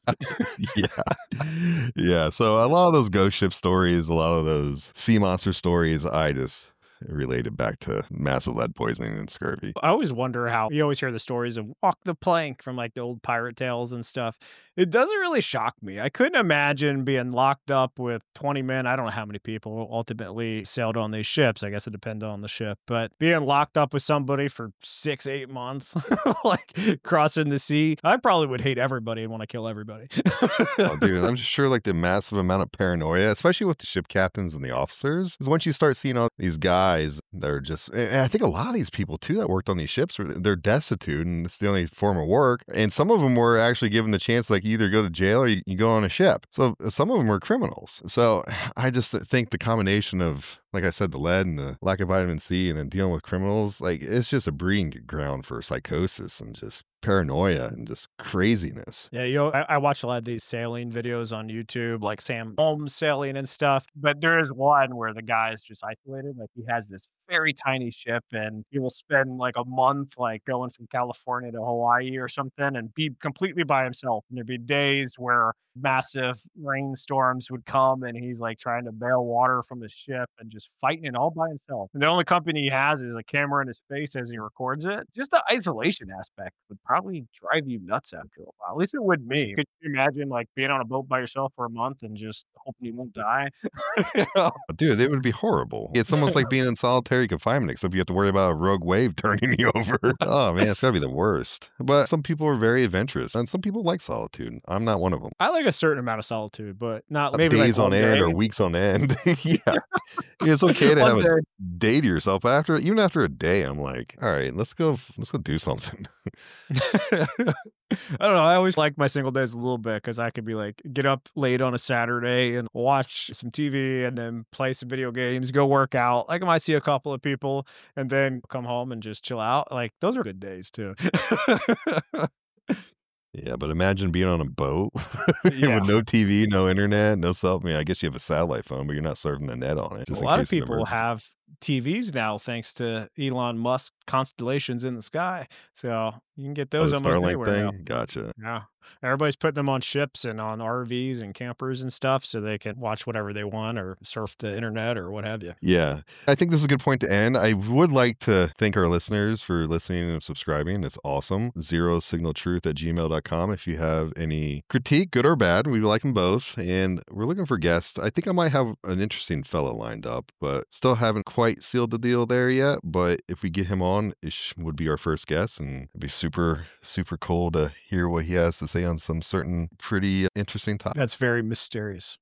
Yeah. Yeah. So a lot of those ghost ship stories, a lot of those sea monster stories, I just, related back to massive lead poisoning and scurvy. I always wonder how you always hear the stories of walk the plank from like the old pirate tales and stuff. It doesn't really shock me. I couldn't imagine being locked up with twenty men. I don't know how many people ultimately sailed on these ships. I guess it depends on the ship, but being locked up with somebody for six, eight months, like crossing the sea, I probably would hate everybody and want to kill everybody. Oh, dude, I'm just sure like the massive amount of paranoia, especially with the ship captains and the officers, is once you start seeing all these guys that are just, and I think a lot of these people too that worked on these ships, were they're destitute and it's the only form of work. And some of them were actually given the chance, like you either go to jail or you, you go on a ship. So some of them were criminals. So I just think the combination of, like I said, the lead and the lack of vitamin C and then dealing with criminals, like it's just a breeding ground for psychosis and just paranoia and just craziness. Yeah, you know, I, I watch a lot of these sailing videos on YouTube, like Sam Holmes sailing and stuff. But there is one where the guy is just isolated. Like he has this very tiny ship and he will spend like a month like going from California to Hawaii or something and be completely by himself. And there'd be days where massive rainstorms would come and he's like trying to bail water from the ship and just fighting it all by himself. And the only company he has is a camera in his face as he records it. Just the isolation aspect would probably drive you nuts after a while. At least it would me. Could you imagine like being on a boat by yourself for a month and just hoping you won't die? You know? Dude, it would be horrible. It's almost like being in solitary confinement, except you have to worry about a rogue wave turning you over. Oh man, it's gotta be the worst. But some people are very adventurous and some people like solitude. I'm not one of them. I like a certain amount of solitude, but not maybe Days like on one end day. or weeks on end. Yeah. It's okay to One have a day. day to yourself. But after even after a day, I'm like, all right, let's go let's go do something. I don't know. I always like my single days a little bit because I could be like, get up late on a Saturday and watch some T V and then play some video games, go work out. Like I might see a couple of people and then come home and just chill out. Like those are good days too. Yeah, but imagine being on a boat Yeah. with no T V, no internet, no cell. I mean, I guess you have a satellite phone, but you're not surfing the net on it. A just in lot of case an people emergency. have T Vs now thanks to Elon Musk constellations in the sky. So you can get Oh, those the almost Starlink anywhere now. thing? Gotcha. Yeah. Everybody's putting them on ships and on R Vs and campers and stuff so they can watch whatever they want or surf the internet or what have you. Yeah. I think this is a good point to end. I would like to thank our listeners for listening and subscribing. It's awesome. Zero signal truth at gmail dot com. If you have any critique, good or bad, we like them both. And we're looking for guests. I think I might have an interesting fellow lined up, but still haven't quite sealed the deal there yet. But if we get him on, Ish would be our first guest. And it'd be super, super cool to hear what he has to say on some certain pretty interesting topic. That's very mysterious.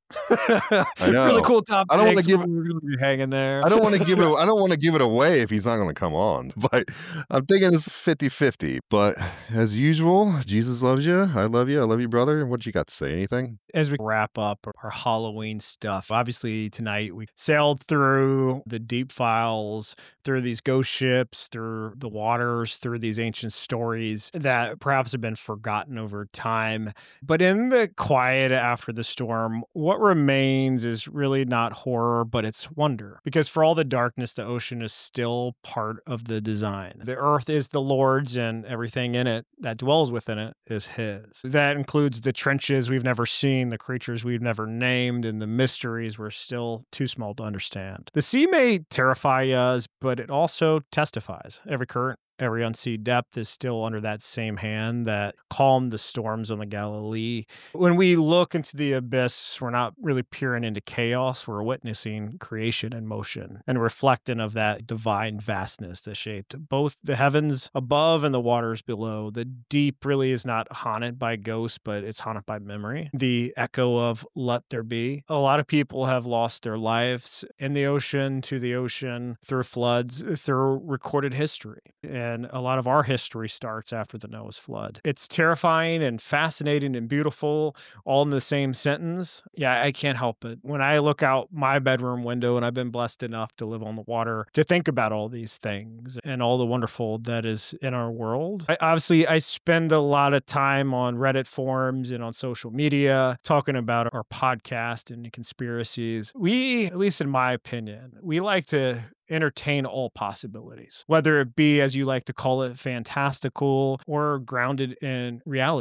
I Really know. cool topic. I don't wanna give- We're going to be hanging there. I don't want to give it. I don't want to give it away if he's not going to come on. But I'm thinking it's fifty-fifty. But as usual, Jesus loves you. I love you. I love you, brother. And what you got to say? Anything? As we wrap up our Halloween stuff, obviously tonight we sailed through the deep files, through these ghost ships, through the waters, through these ancient stories that perhaps have been forgotten over time. But in the quiet after the storm, what remains is really not horror, but it's wonder. Because for all the darkness, the ocean is still part of the design. The earth is the Lord's and everything in it that dwells within it is his. That includes the trenches we've never seen, the creatures we've never named, and the mysteries we're still too small to understand. The sea may terrify us, but it also testifies. Every current, every unseen depth is still under that same hand that calmed the storms on the Galilee. When we look into the abyss, we're not really peering into chaos. We're witnessing creation in motion and reflecting of that divine vastness that shaped both the heavens above and the waters below. The deep really is not haunted by ghosts, but it's haunted by memory. The echo of let there be. A lot of people have lost their lives in the ocean, to the ocean, through floods, through recorded history. And a lot of our history starts after the Noah's flood. It's terrifying and fascinating and beautiful, all in the same sentence. Yeah, I can't help it. When I look out my bedroom window, and I've been blessed enough to live on the water, to think about all these things and all the wonderful that is in our world. I, obviously, I spend a lot of time on Reddit forums and on social media talking about our podcast and conspiracies. We, at least in my opinion, we like to entertain all possibilities, whether it be, as you like to call it, fantastical or grounded in reality.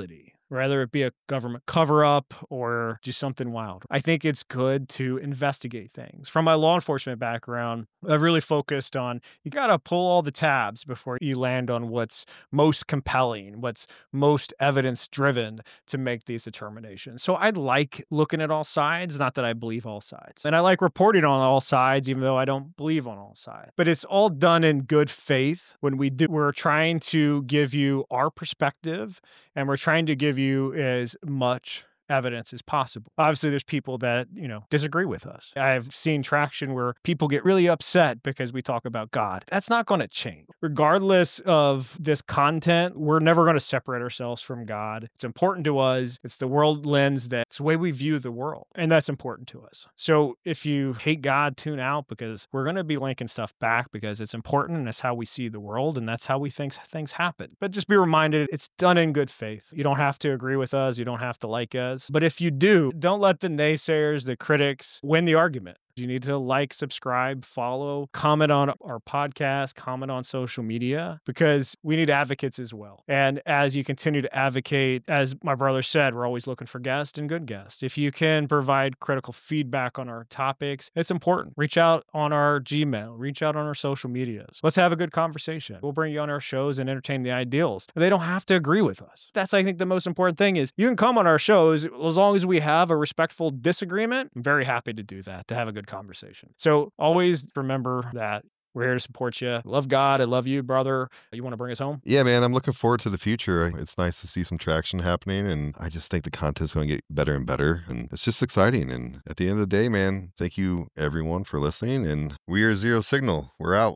whether it be a government cover-up or do something wild. I think it's good to investigate things. From my law enforcement background, I've really focused on you got to pull all the tabs before you land on what's most compelling, what's most evidence-driven to make these determinations. So I like looking at all sides, not that I believe all sides. And I like reporting on all sides, even though I don't believe on all sides. But it's all done in good faith. When we do, we're trying to give you our perspective, and we're trying to give you as much evidence as possible. Obviously, there's people that, you know, disagree with us. I've seen traction where people get really upset because we talk about God. That's not going to change. Regardless of this content, we're never going to separate ourselves from God. It's important to us. It's the world lens that's the way we view the world. And that's important to us. So if you hate God, tune out, because we're going to be linking stuff back because it's important and it's how we see the world and that's how we think things happen. But just be reminded, it's done in good faith. You don't have to agree with us. You don't have to like us. But if you do, don't let the naysayers, the critics, win the argument. You need to like, subscribe, follow, comment on our podcast, comment on social media, because we need advocates as well. And as you continue to advocate, as my brother said, we're always looking for guests and good guests. If you can provide critical feedback on our topics, it's important. Reach out on our Gmail, reach out on our social medias. Let's have a good conversation. We'll bring you on our shows and entertain the ideals. They don't have to agree with us. That's, I think, the most important thing is you can come on our shows as long as we have a respectful disagreement. I'm very happy to do that, to have a good conversation. So always remember that we're here to support you. I love God. I love you, brother. You want to bring us home? Yeah, man, I'm looking forward to the future. It's nice to see some traction happening, and I just think the content's going to get better and better, and it's just exciting. And at the end of the day, man, thank you, everyone, for listening, and we are Zero Signal. We're out.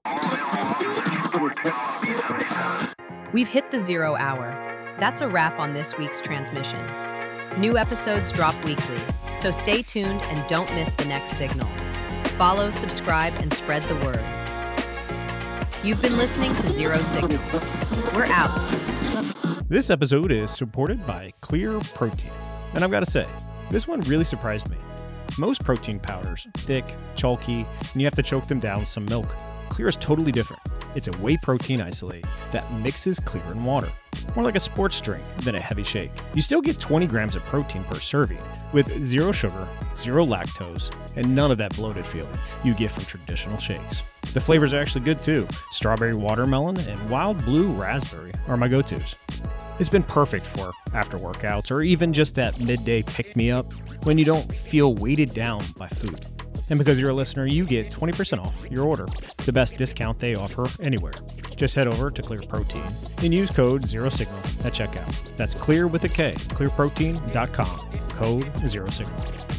We've hit the zero hour. That's a wrap on this week's transmission. New episodes drop weekly, so stay tuned and don't miss the next signal. Follow, subscribe, and spread the word. You've been listening to Zero Signal. We're out. This episode is supported by Clear Protein. And I've got to say, this one really surprised me. Most protein powders, thick, chalky, and you have to choke them down with some milk. Clear is totally different. It's a whey protein isolate that mixes clear in water. More like a sports drink than a heavy shake. You still get twenty grams of protein per serving with zero sugar, zero lactose, and none of that bloated feeling you get from traditional shakes. The flavors are actually good too. Strawberry watermelon and wild blue raspberry are my go-tos. It's been perfect for after workouts or even just that midday pick-me-up when you don't feel weighted down by food. And because you're a listener, you get twenty percent off your order, the best discount they offer anywhere. Just head over to Clear Protein and use code Zero Signal at checkout. That's Clear with a K, clear protein dot com, code Zero Signal.